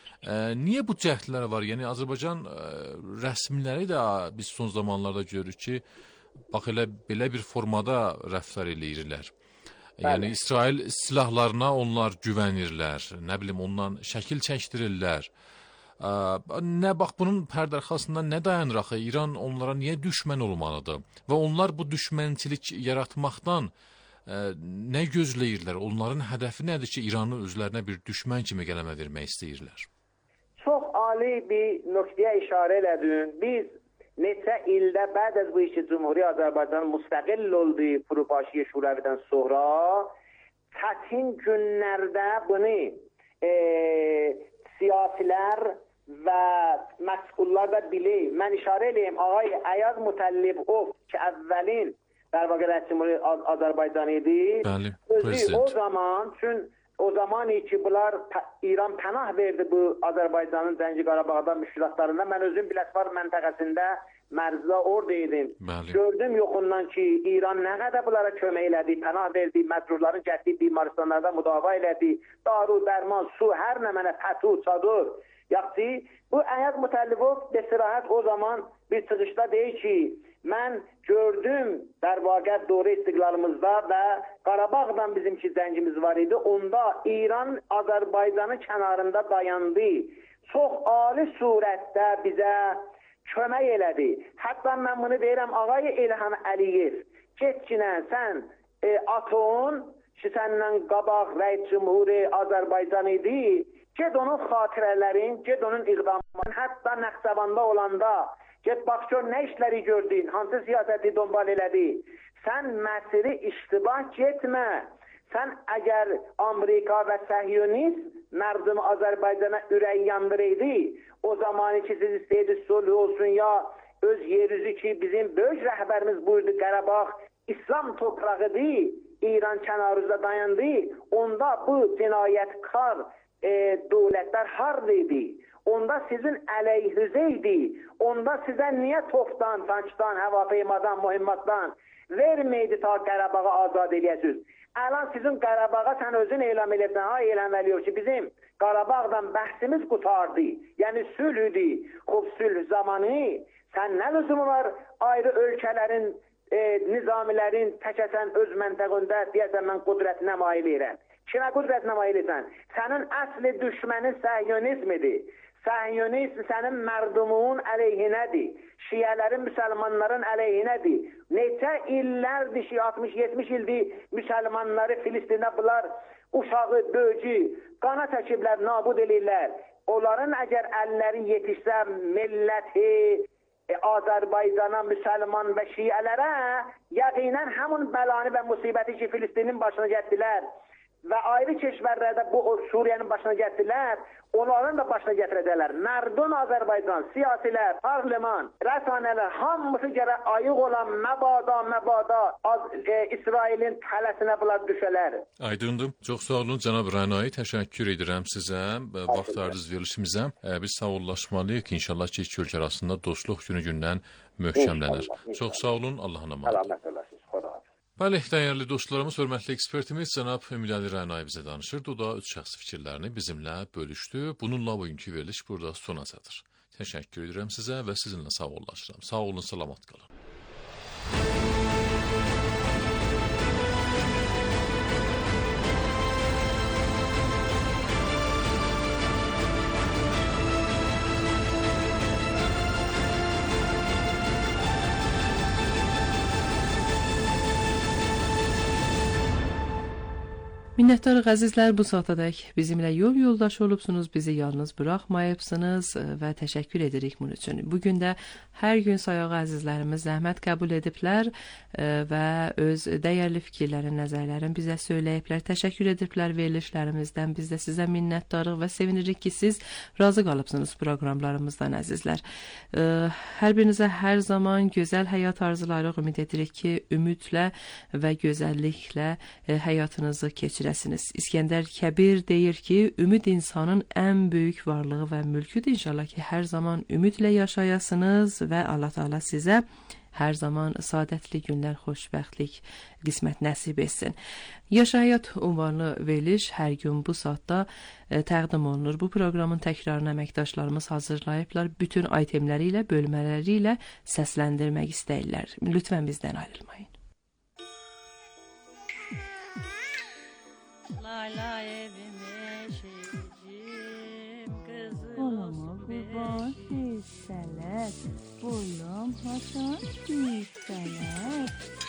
Niyə bu cəhdlər var? Yəni, Azərbaycan rəsmiləri də biz son zamanlarda görürük ki, bax, elə belə bir formada rəftar eləyirlər. Yəni, İsrail silahlarına onlar güvənirlər, nə bilim, ondan şəkil çəkdirirlər. Nə bax bunun pərdəarxasında nə dayanır axı? İran onlara niyə düşmən olmalıdır? Və onlar bu düşmənçilik yaratmaqdan nə gözləyirlər? Onların hədəfi nədir ki, İranı özlərinə bir düşmən kimi qələmə vermək istəyirlər? Çox ali bir nöqtəyə işarə elədin. Biz neçə ildə بعد از bu işi Cumhuriyet Azərbaycan müstəqil oldu Fropaşi Şuravidən sonra çətin günlərdə bunu siyasiler ve məsullar da bilir. Mən işarə eləyim, ağay Ayaz Mutallibov ki, əvvəlin در واقع رئیس جمهوری آذربایجان idi. Özü o zaman çünkü o zaman ki bunlar İran pənah verdi bu Azərbaycanın Cəngi Qarabağda müşkilatlarında. Mən özüm Biləsuvar məntəqəsində Mərzdə orada idim. Gördüm yoxundan ki İran nə qədər bunlara kömək elədi, pənah verdi, məcburların getdiyi bimarstanlarda müdavaa elədi. Daru, dərman, su, hər nə mənə pətu, çadır. Yaxşı, bu Ayaz Mutallibov bəsirahət o zaman bir çıxışda deyir ki, mən gördüm در واقع دوره istiqlalımızda və Qarabağdan bizimki zəngimiz var idi. Onda İran Azərbaycanın kənarında dayandı. Çox ali surətdə bizə kömək elədi. Hətta mən bunu deyirəm, ağay İlham Əliyev, getkinə sən aton ki, səndən qabaq rəis cümhuri Azərbaycan idi, get onun xatirələrin, get onun iqdamlarını, hətta Nəxçəvanda olanda get bax gör nə işləri gördün, hansı siyasəti donbal elədi. Sən məsiri iştibah getmə. Sən əgər Amerika və Səhyonist mərdum Azərbaycana ürək yandırıydı, o zamanı ki siz istəyirdi sulh olsun ya öz yeryüzü ki bizim böyük rəhbərimiz buyurdu Qarabağ İslam toprağıdır, İran kənarında dayandı, onda bu cinayətkar dövlətlər hardaydı? Onda sizin əleyhünüzə idi. Onda sizə niyə topdan, tankdan, həvapeymadan, mühimmatdan verməydi ta Qarabağı azad eləyəsiniz? Əlan sizin Qarabağa sən özün elam edirsən, ha elam eləyor ki, bizim Qarabağdan bəhsimiz qutardı. Yəni sülh idi. Xoş sülh zamanı sən nə lüzumu var ayrı ölkələrin, nizamilərin təkəsən öz məntəqində deyəsən mən qudrət nəmayil edirəm. Kimə qudrət nəmayil edirsən? Sənin əsli düşmənin Səhyonizmidir. Səhyonist sənin mərdumun əleyhinədir. Şiyələrin, müsəlmanların əleyhinədir. Neçə illərdir, 60-70 ildir müsəlmanları Filistində bunlar uşağı, böcü, qana çəkiblər, nabud edirlər. Onların əgər əlləri yetişsə milləti, Azərbaycana, müsəlman və şiyələrə yəqinən həmun bəlanı və musibəti ki Filistinin başına getdilər və ayrı keşvərlərdə bu Suriyenin başına getdilər, onların da başına getirəcəklər. Mərdun Azərbaycan, siyasilər, parlament, rəsanələr, hamısı gərək ayıq olan məbada İsrailin tələsinə bunlar düşələr. Aydındır. Çox sağ olun, cənab Rənai. Təşəkkür edirəm sizə, vaxt ayırdınız verilişimizə. Biz sağollaşmalıyıq ki, inşallah ki, iki ölkə arasında dostluq günü-gündən möhkəmlənir. Çox sağ olun, Allahın amanı. Bəli, dəyərli dostlarımız, hörmətli ekspertimiz cənab Ümid Əli Rənai bizə danışırdı. O da öz şəxsi fikirlərini bizimlə bölüşdü. Bununla bugünkü veriliş burada sona çatır. Təşəkkür edirəm sizə və sizinlə sağollaşıram. Sağ olun, salamat qalın. Minnətdarıq əzizlər, bu saatadək bizimlə yol yoldaşı olubsunuz, bizi yalnız buraxmayıbsınız və təşəkkür edirik bunun üçün. Bugün də hər gün sayağı əzizlərimiz zəhmət qəbul ediblər və öz dəyərli fikirlərin, nəzərlərin bizə söyləyiblər, təşəkkür ediblər verilişlərimizdən. Biz də sizə minnətdarıq və sevinirik ki, siz razı qalıbsınız proqramlarımızdan əzizlər. Hər birinizə hər zaman gözəl həyat arzularıq, ümid edirik ki, ümidlə və gözəlliklə həyatınızı keçirəsiniz. İskəndər Kəbir deyir ki, ümid insanın ən böyük varlığı və mülküdür. İnşallah ki, hər zaman ümidlə yaşayasınız və Allah Teala sizə hər zaman saadətli günlər, xoşbəxtlik qismət nəsib etsin. Yaşa Həyat ünvanlı veriliş hər gün bu saatda təqdim olunur. Bu proqramın təkrarını əməkdaşlarımız hazırlayıblar. Bütün aytemləri ilə, bölmələri ilə səsləndirmək istəyirlər. Lütfən bizdən ayrılmayın. Lay lay evime şeycim kızım olsun haşan hissələr, boylam haşan hissələr.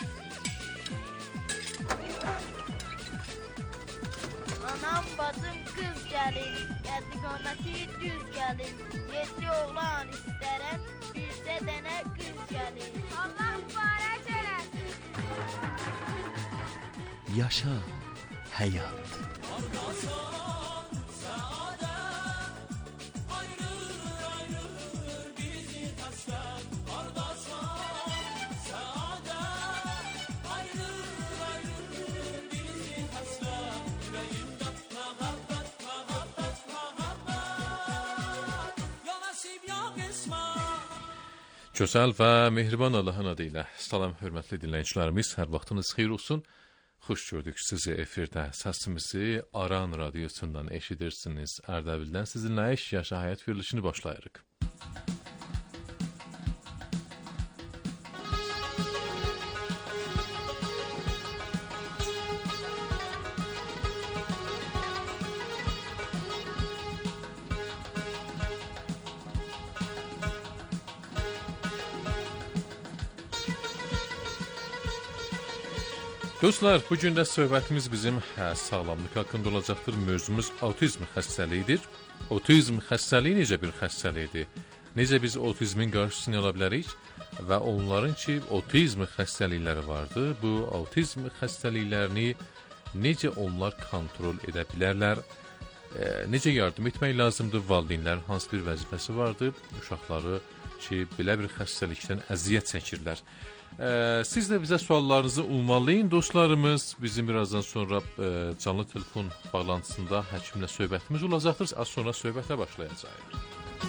Anam bacım qız gəlir, gəldi qaməti düz gəlir. 7 oğlan istərəm, bircə dənə qız gəlir. Allah mübarək eləsin. Yaşa həyat. Gözəl və mehriban Allahın adı ilə salam hörmətli dinləyicilərimiz, hər vaxtınız xeyir olsun. Xoş gördük sizi efirdə. Səsimizi Aran radiosundan eşidirsiniz. Ərdəbildən sizinlə Yaşa həyat verilişini başlayırıq. Dostlar, bugün də söhbətimiz bizim sağlamlıq haqqında olacaqdır. Mövzumuz autizm xəstəliyidir. Autizm xəstəliyi necə bir xəstəlikdir? Necə biz autizmin qarşısını ala bilərik? Və onların ki, autizm xəstəlikləri vardır. Bu autizm xəstəliklərini necə onlar kontrol edə bilərlər? Necə yardım etmək lazımdır? Valideynlərin hansı bir vəzifəsi vardır? Uşaqları ki, belə bir xəstəlikdən əziyyət çəkirlər. Siz də bizə suallarınızı ünvanlayın dostlarımız. Bizim birazdan sonra canlı telefon bağlantısında həkimlə söhbətimiz olacaqdır. Az sonra söhbətə başlayacağıq.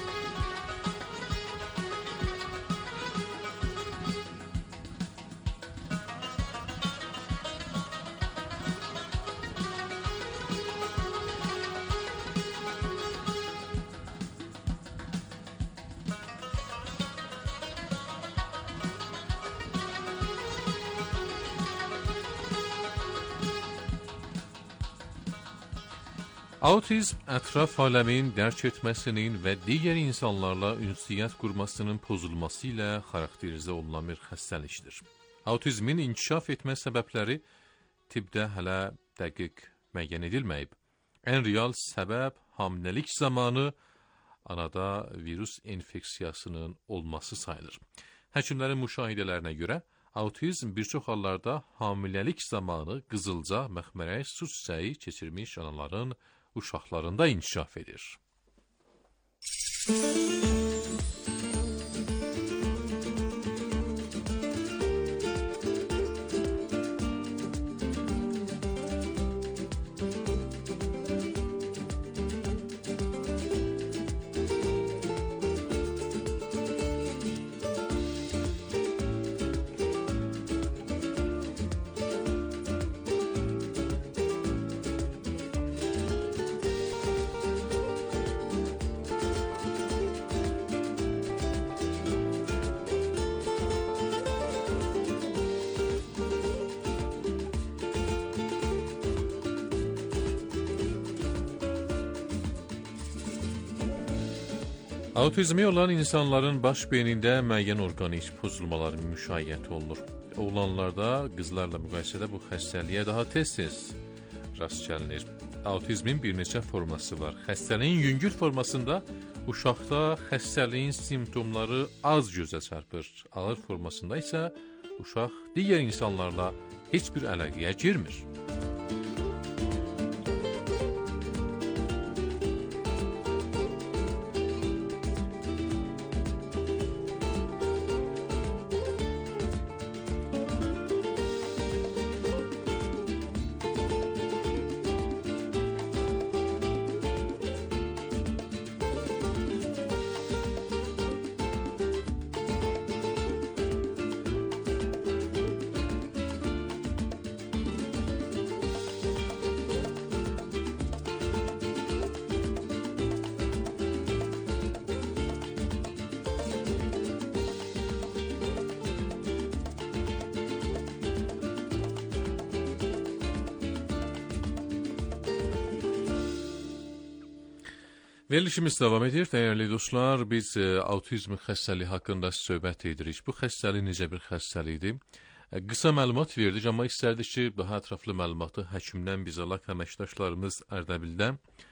Autizm ətraf aləmin dərk etməsinin və digər insanlarla ünsiyyət qurmasının pozulması ilə xarakterizə olunan bir xəstəlikdir. Autizmin inkişaf etmə səbəbləri tibbdə hələ dəqiq müəyyən edilməyib. Ən real səbəb hamiləlik zamanı anada virus infeksiyasının olması sayılır. Həkimlərin müşahidələrinə görə autizm bir çox hallarda hamiləlik zamanı qızılca, məxmərək, su çiçəyi keçirmiş anaların uşaqlarında inkişaf edir. Autizmi olan insanların baş beynində müəyyən orqanik pozulmaların müşayiəti olunur. Oğlanlarda qızlarla müqayisədə bu xəstəliyə daha tez-tez rast gəlinir. Autizmin bir neçə forması var. Xəstəliyin yüngül formasında uşaqda xəstəliyin simptomları az gözə çarpır. Ağır formasında isə uşaq digər insanlarla heç bir əlaqəyə girmir. Verilişimiz davam edir. Dəyərli dostlar, biz autizm xəstəliyi haqqında söhbət edirik. Bu xəstəlik necə bir xəstəlikdir? Qısa məlumat verdik, amma istərdik ki, daha ətraflı məlumatı həkimdən biz alaq. Əməkdaşlarımız Ərdəbildə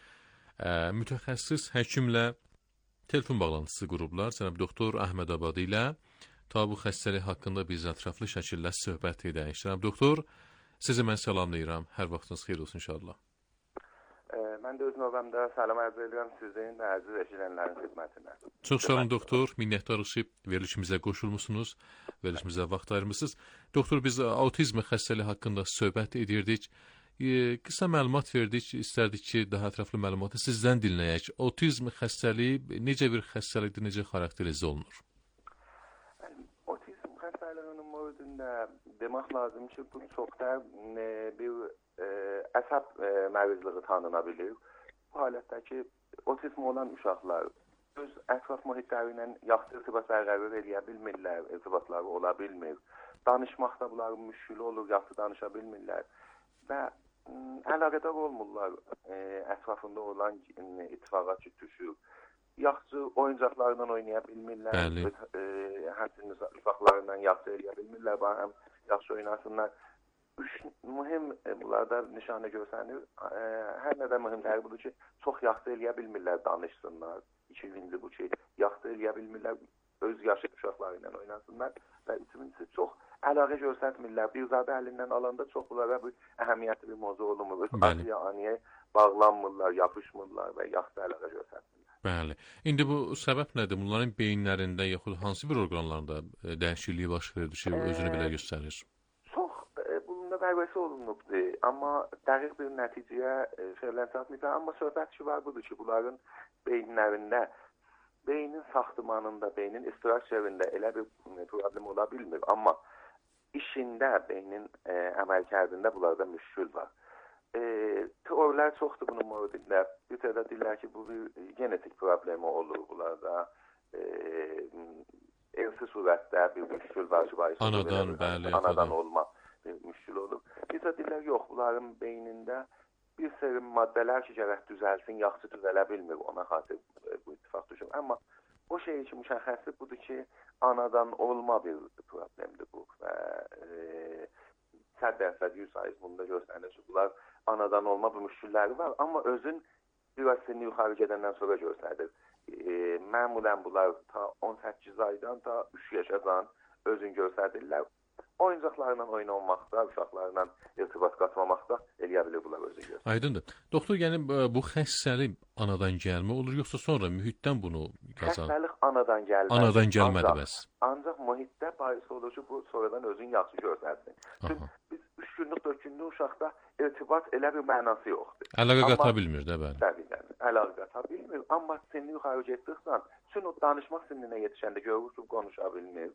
mütəxəssis həkimlə telefon bağlantısı qurublar. Cənab doktor Əhməd Abadi ilə ta bu xəstəlik haqqında biz ətraflı şəkildə söhbət edək. Cənab doktor, sizi mən salamlayıram. Hər vaxtınız xeyir olsun inşallah. Mən də öz növbəmdə salam arz edirəm sizin və əziz eşidənlərin xidmətinə. Çox sağ olun doktor, minnətdarıq ki, verilişimizə qoşulmusunuz, verilişimizə vaxt ayırmısınız. Doktor, biz autizm xəstəliyi haqqında söhbət edirdik. Qısa məlumat verdik, istərdik ki, daha ətraflı məlumatı sizdən dinləyək. Autizm xəstəliyi necə bir xəstəlikdir, necə xarakterizə olunur? Autizm xəstəliyinin mövzusunda demək lazım ki, bu çoxda bir əsəb məruzluğu tanına bilir. Bu halətdəki otizm olan uşaqlar öz ətraf mühitləri ilə yaxşı irtibat bərqərar edə bilmirlər, irtibatları ola bilmir. Danışmaqda bunların müşkülü olur, yaxşı danışa bilmirlər və əlaqədar olmurlar ətrafında olan ittifaqa düşür. Yaxşı oyuncaqlarla oynaya bilmirlər, həmçinin uşaqlarla yaxşı eləyə bilmirlər, həm yaxşı oynasınlar. Üç mühüm bunlarda nişanə görsənir. Hər nədən mühümləri budur ki, çox yaxşı eləyə bilmirlər, danışsınlar. İkincisi bu ki, yaxşı eləyə bilmirlər, öz yaşı uşaqları ilə oynasınlar. Və üçüncüsü çox əlaqə göstərmirlər. Bir zadə əlindən alanda çox bunlara bir əhəmiyyətli bir mövzu olunmur. Öz anıya bağlanmırlar, yapışmırlar və yaxşı əlaqə göstərmirlər. Bəli. İndi bu səbəb nədir? Bunların beyinlərində yaxud hansı bir orqanlarında dəyişikliyi baş verir ki, özünü belə göstərir? Vəqəsi olunubdur, amma dəqiq bir nəticəyə fərqlən çatmayacaq. Amma söhbət ki var budur ki, bunların beyinlərində, beynin saxtımanında, beynin struktüründə elə bir problem ola bilmir. Amma işində, beynin əməlkərdində bunlarda müşkül var. Teorilər çoxdur bunun mövzusunda. Bir tədə deyirlər ki, bu bir genetik problemi olur bunlarda. Ersi surətdə bir müşkül var ki, anadan olma müşkül olur. Bizə deyirlər, yox, bunların beynində bir seri maddələr ki, gərək düzəlsin, yaxşı düzələ bilmir, ona xatir bu ittifaq düşür. Amma o şey ki, müşəxəsli budur ki, anadan olma bir problemdir bu və 100% 100% bunda göstərir ki, bunlar anadan olma bir müşkülləri var, amma özün biraz seni yuxarı gedəndən sonra göstərir. Məmulən bunlar ta 18 aydan ta 3 yaşadan özün göstərirlər. Oyuncaqlarla oynamaqda, uşaqlarla irtibat qatmamaqda eləyə bilir bunlar özü gözür. Aydındır. Doktor, yəni bu xəstəlik anadan gəlmə olur, yoxsa sonra mühitdən bunu qazanır? Xəstəlik anadan gəlmə. Anadan gəlmədir bəs. Ancaq mühitdə bahis olur ki, bu sonradan özün yaxşı göstərsin. Çünki biz 3 günlük, 4 günlük uşaqda irtibat elə bir mənası yoxdur. Əlaqə qata bilmir də, bəli. Təbii, əlaqə qata bilmir. Amma seni yuxarı getdiksən, üçün o danışmaq sininlə yetişəndə görürsün, konuşa bilmir.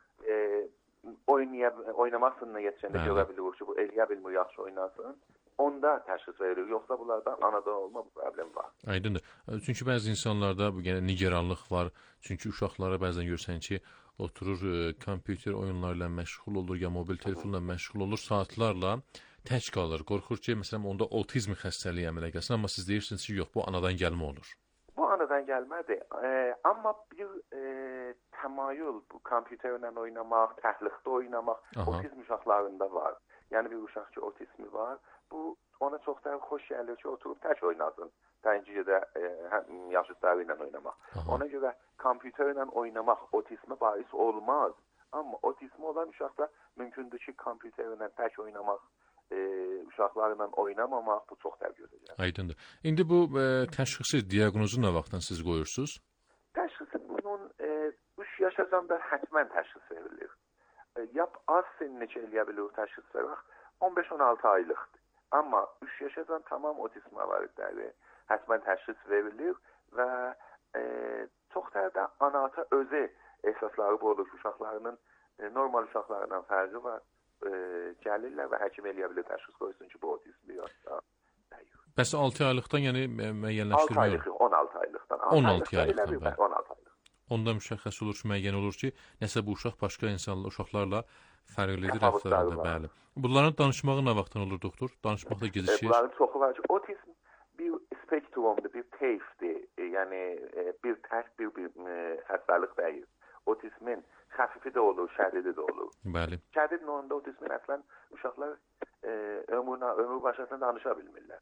Oynamaq sınına yetişəndə görə bilirik ki, bu eləyə bilmir, yaxşı oynasın. Onda təşxis verilir. Yoxsa bunlarda anadan olma bu problem var. Aydındır. Çünki bəzi insanlarda bu nigeranlıq var. Çünki uşaqlara bəzən görsən ki, oturur kompüter oyunları ilə məşğul olur, ya mobil telefonla məşğul olur, saatlarla tək qalır. Qorxur ki, məsələn, onda otizm xəstəliyi əmələ gəlsin, amma siz deyirsiniz ki, yox, bu anadan gəlmə olur. Bu anadan gəlmədir. Amma bir təmayül, bu kompüterlə oynamaq, təhliqdə oynamaq otizm uşaqlarında var. Yəni bir uşaq ki, otizmi var, bu ona çox da xoş gəlir ki, oturub tək oynasın. Təncədə yaşıdları ilə oynamaq. Ona görə kompüterlə oynamaq otizmi bahis olmaz. Amma otizmi olan uşaqda mümkündür ki, kompüterlə tək oynamaq, uşaqlarla oynamamaq bu çox təbii olacaq. Aydındır. İndi bu təşxisi, diaqnozu nə vaxtdan siz qoyursunuz? Təşxisi bunun 3 yaşacanda həttəmən təşxis verilir. Yap az sinni ki, eləyə bilir təşxis verək 15-16 aylıqdır. Amma 3 yaşadan tamam otizmə varidləri həttəmən təşxis verilir və çox da ana-ata özü əsasları bu olur ki, uşaqlarının normal uşaqlarından fərqi var. Gəlirlər və həkim eləyə bilir, təşxis qoysun ki, bu otizmdir yoxsa deyil. Bəs 6 aylıqdan yəni müəyyənləşdirmə 6 aylıq, 16 aylıqdan. 16 aylıqdan, bəli. 16 aylıq. Onda müşəxəs olur ki, müəyyən olur ki, nəsə bu uşaq başqa uşaqlarla fərqlidir rəftarında, bəli. Bunların danışmağı nə vaxtdan olur, doktor? Danışmaqda gecikir. Bunların çoxu var ki, otizm bir spektrumda bir keyfdir. Yəni bir tək bir xəstəlik deyil. Otizmin xəfifi də olur, şədidi də olur. Bəli. Şədid növündə otizmin əslən uşaqlar ömür başlasına danışa bilmirlər.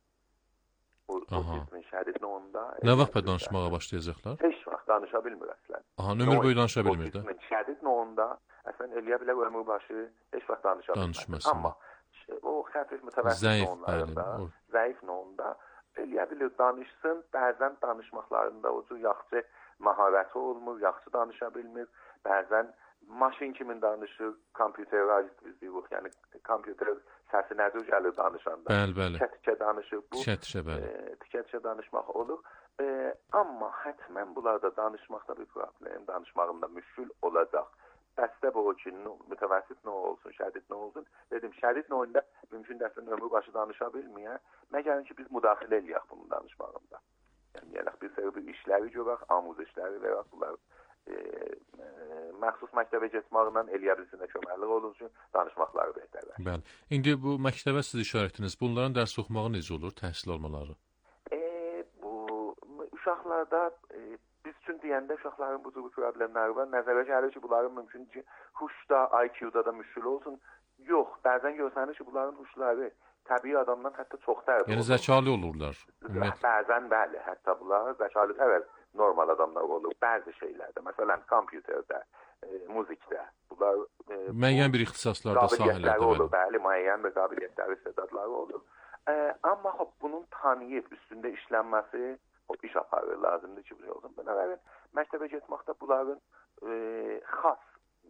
Otizmin şədid növündə nə vaxt danışmağa başlayacaqlar? Heç vaxt danışa bilmir əslən. Aha, ömür boyu danışa bilmir də. Otizmin şədid növündə əslən eləyə bilər ömür başı heç vaxt danışa bilmir. Amma o xəfif mütəvəssit növlərdə, zəif növündə eləyə bilir danışsın. Bəzən danışmaqlarında o cür yaxşı maharəti olmur, yaxşı danışa bilmir. Bəzən maşın kimi danışır, kompüterized biz deyirik. Yəni kompüter səsi necə gəlir danışanda. Bəli. Tikə danışır. Bu tikə danışmaq olur. Amma hətmən bunlarda danışmaqda bir problem, danışmağında müşkül olacaq. Bəstə bu ki, mütəvəssit nə olsun, şədid nə olsun. Dedim, şədid növündə mümkün dəfən ömrü başı danışa bilməyə. Məgər ki, biz müdaxilə eləyək bunun danışmağında. Yəni, bir sərə bir işləri görək, amuz işləri verək, bunlar məxsus məktəbə getməklə eləyə bilsinə köməklik olur üçün danışmaqları behtərlər. Bəli. İndi bu məktəbə siz işarət etdiniz. Bunların dərs oxumağı necə olur, təhsil almaları? Bu uşaqlarda biz üçün deyəndə uşaqların bu cür problemləri var. Nəzərə gəlir ki, bunların mümkün ki, huşda, IQ-da da müşkül olsun. Yox, bəzən görsənir ki, bunların huşları təbii adamdan hətta çox tərəf olur. Yəni zəkalı olurlar. Bəzən bəli, hətta bunlar zəkalı tərəf normal adamlar olur. Bəzi şeylərdə, məsələn, kompüterdə, muzikdə, bunlar müəyyən bir ixtisaslarda, sahələrdə olur. Bəli, müəyyən bir qabiliyyətləri, istedadları olur. Amma bunun tanıyıb üstündə işlənməsi iş aparır, lazımdır ki, bu olsun. Bənabərin məktəbə getməkdə bunların xas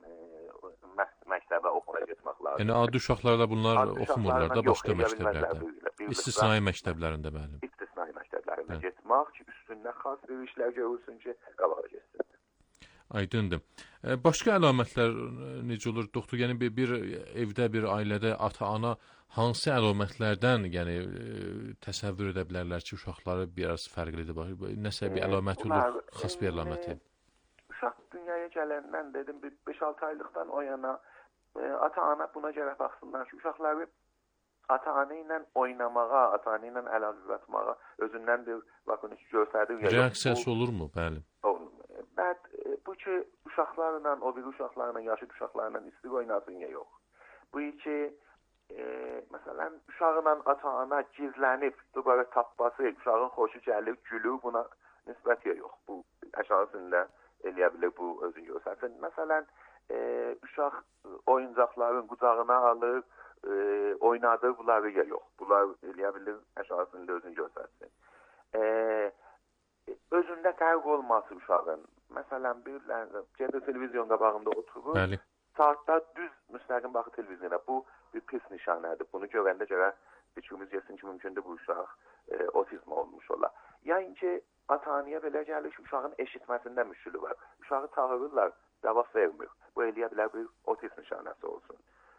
məktəbə oxumaya getmək lazım. Yəni adi uşaqlarda bunlar oxumurlar da başqa məktəblərdə. İstisnai məktəblərində bəli. İstisnai məktəblərində getmək ki, üstündə xas bir işlər görülsün ki, qabağa getsin. Aydındır. Başqa əlamətlər necə olur doktor? Yəni bir evdə, bir ailədə ata-ana hansı əlamətlərdən, yəni təsəvvür edə bilərlər ki, uşaqları biraz fərqlidir? Nəsə bir əlaməti olur, xas bir əlaməti? Uşaq dünyaya gələndən dedim, 5-6 aylıqdan o yana ata-ana buna görə baxsınlar ki, uşaqları ata-ana ilə oynamağa, ata-ana ilə əlaqə qurmağa özündən bir göstərir. Reaksiyası olurmu? Bəli. Bu ki, uşaqlarla, o bir uşaqlarla, yaşıd uşaqlarla istir oynasın ya yox. Bu ki, məsələn, uşaqla ata-ana gizlənib, dubara tapması, uşağın xoşu gəlir, gülür, buna nisbət ya yox. Bu əşarəsində eləyə bilir, bu özün göstərsin. Məsələn, uşaq oyuncaqların qucağına alır, oynadır, bunları ya yox. Bunlar eləyə bilir, əşarəsində özün göstərsin. Özündə qərq olması uşağın. Məsələn, bir televizyon qabağında oturur, saatda düz müstəqim baxır televizyona. Bu bir pis nişanədir. Bunu görəndə görə fikrimiz yesin ki, mümkündür bu uşaq otizm olmuş ola. Yəni ki, ata-anaya belə gəlir ki, uşağın eşitməsində müşkülü var. Uşağı çağırırlar, cavab vermir. Bu eləyə bilər bir otizm nişanəsi olsun.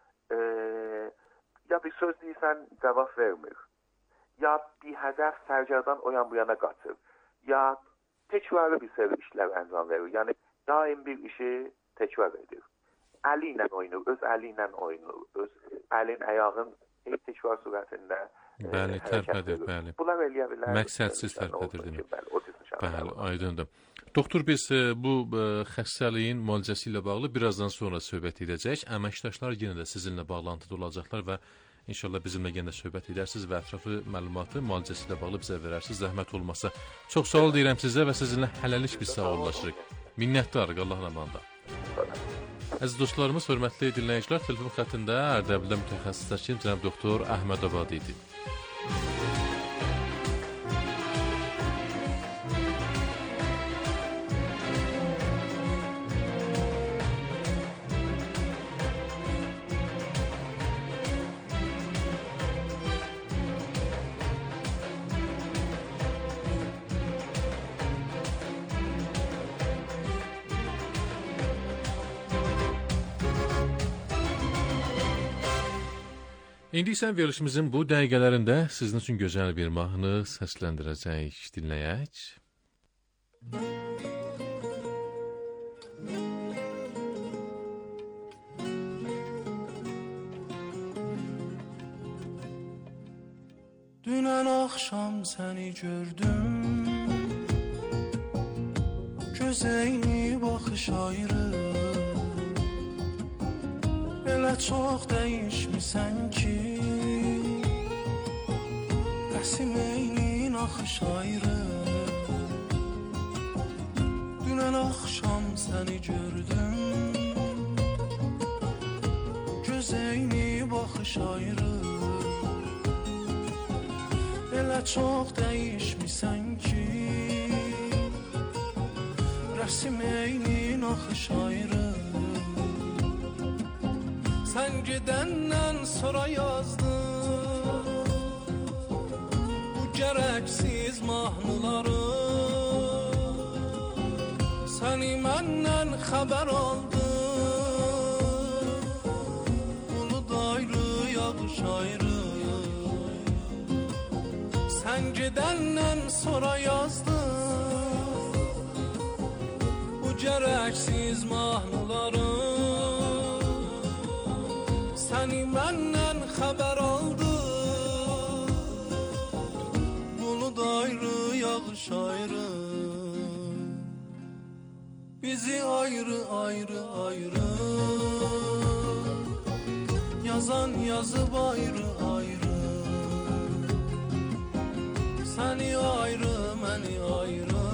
Ya bir söz deyirsən, cavab vermir. Ya bir hədəf sərgərdan o yan bu yana qaçır. Ya təkrarlı bir seri işlər əncam verir. Yəni, daim bir işi təkrar edir. Əli ilə oynur, öz əli ilə oynur, öz əlin, ayağın təkrar surətində bəli, tərpədir, bəli. Bunlar eləyə bilər. Məqsədsiz tərpədir demək. Bəli, aydındır. Doktor, biz bu xəstəliyin müalicəsi ilə bağlı birazdan sonra söhbət edəcək. Əməkdaşlar yenə də sizinlə bağlantıda olacaqlar və İnşallah bizimlə yenə söhbət edərsiniz və ətraflı məlumatı müalicəsi ilə bağlı bizə verərsiniz. Zəhmət olmasa. Çox sağ ol deyirəm sizə və sizinlə hələlik bir sağollaşırıq. Minnətdarıq, Allahın amanında. Əziz dostlarımız, hörmətli dinləyicilər, telefon xəttində Ərdəbildə mütəxəssis həkim cənab doktor Əhməd Abadi idi. İndi isə verilişimizin bu dəqiqələrində sizin üçün gözəl bir mahnı səsləndirəcəyik, dinləyək. Dünən axşam səni gördüm, gözəyini baxış ayrı, elə çox dəyişmisən ki, rəsim eynin axış ayrı. Dünən axşam səni gördüm, gözəyini baxış ayrı, elə çox dəyişmisən ki, rəsim eynin axış ayrı. Sən gedəndən sonra yazdım bu gərəksiz mahnıları, səni məndən xəbər aldım, bulud ayrı, yağış ayrı. Sən gedəndən sonra yazdım bu gərəksiz mahnıları, səni məndən xəbər aldım, bulud ayrı, yağış ayrı. Bizi ayrı ayrı ayrı yazan yazıb ayrı ayrı, səni ayrı, məni ayrı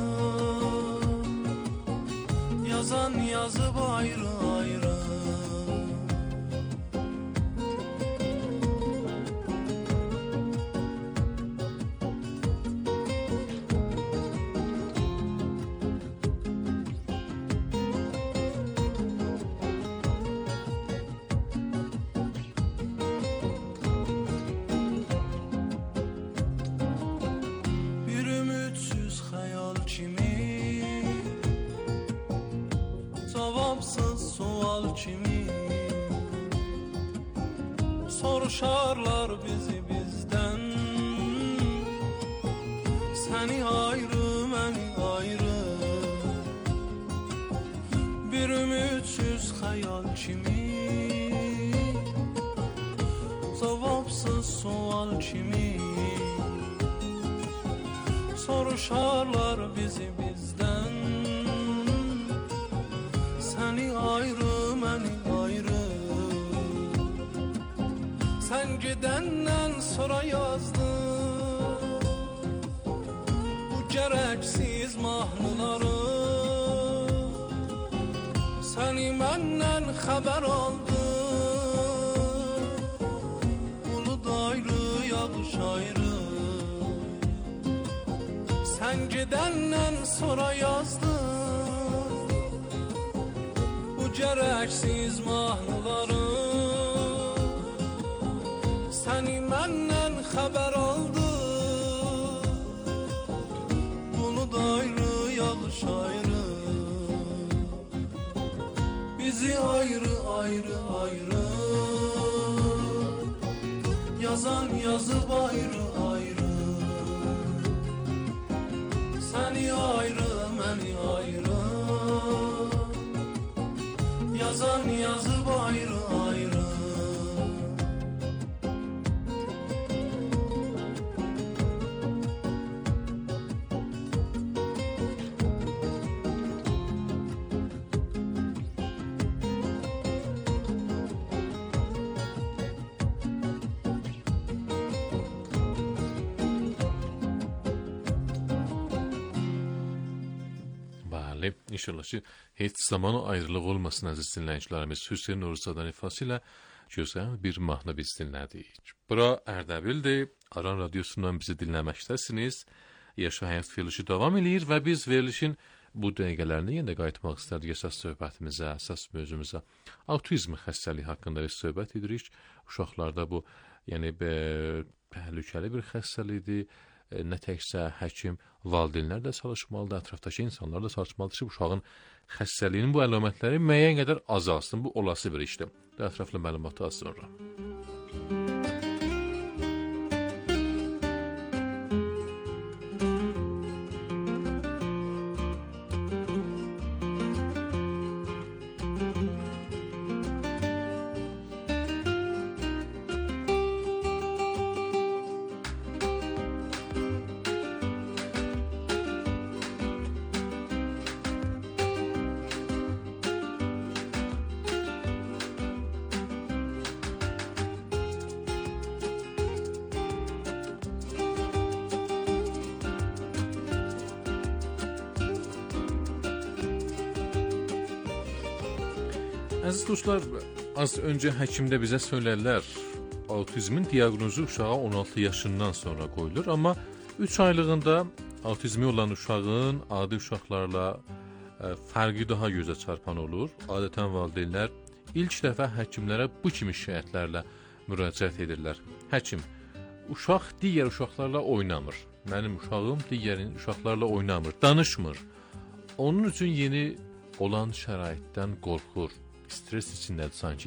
yazan yazıb ayrı ayrı. Soruşarlar bizi bizdən, səni ayrı, məni ayrı, bir ümidsüz xəyal kimi, cavabsız sual kimi. Soruşarlar bizi bizdən, səni ayrı, məni ayrı. Sən gedəndən sonra yazdım bu gərəksiz mahnıları, səni məndən xəbər aldım, bulud ayrı, yağış ayrı. Sən gedəndən sonra yazdım bu gərəksiz mahnıları, səni məndən xəbər aldım, bulud ayrı, yağış ayrı. Bizi ayrı ayrı ayrı yazan yazıb ayrı ayrı, səni ayrı, məni ayrı yazan yazıb ayrı ayrı. İnşallah ki, heç zaman o ayrılıq olmasın əziz dinləyicilərimiz. Hüseyn Urzadan ifası ilə gözəl bir mahnı biz dinlədik. Bura Ərdəbildir. Aran radiosundan bizi dinləməkdəsiniz. Yaşa Həyat verilişi davam edir və biz verilişin bu dəqiqələrini yenə qayıtmaq istərdik əsas söhbətimizə, əsas mövzumuzə. Autizm xəstəliyi haqqında biz söhbət edirik. Uşaqlarda bu, yəni təhlükəli bir xəstəlikdir. Nə təkcə həkim, valideynlər də çalışmalıdır, ətrafdakı insanlar da çalışmalıdır ki, uşağın xəstəliyinin bu əlamətləri müəyyən qədər azalsın. Bu olası bir işdir. Ətraflı məlumatı az sonra. Əziz dostlar, az öncə həkimdə bizə söylərlər, autizmin diaqnozu uşağa 16 yaşından sonra qoyulur, amma 3 aylığında autizmi olan uşağın adi uşaqlarla fərqi daha gözə çarpan olur. Adətən valideynlər ilk dəfə həkimlərə bu kimi şikayətlərlə müraciət edirlər. Həkim, uşaq digər uşaqlarla oynamır. Mənim uşağım digər uşaqlarla oynamır, danışmır. Onun üçün yeni olan şəraitdən qorxur. Stres içindədir sanki.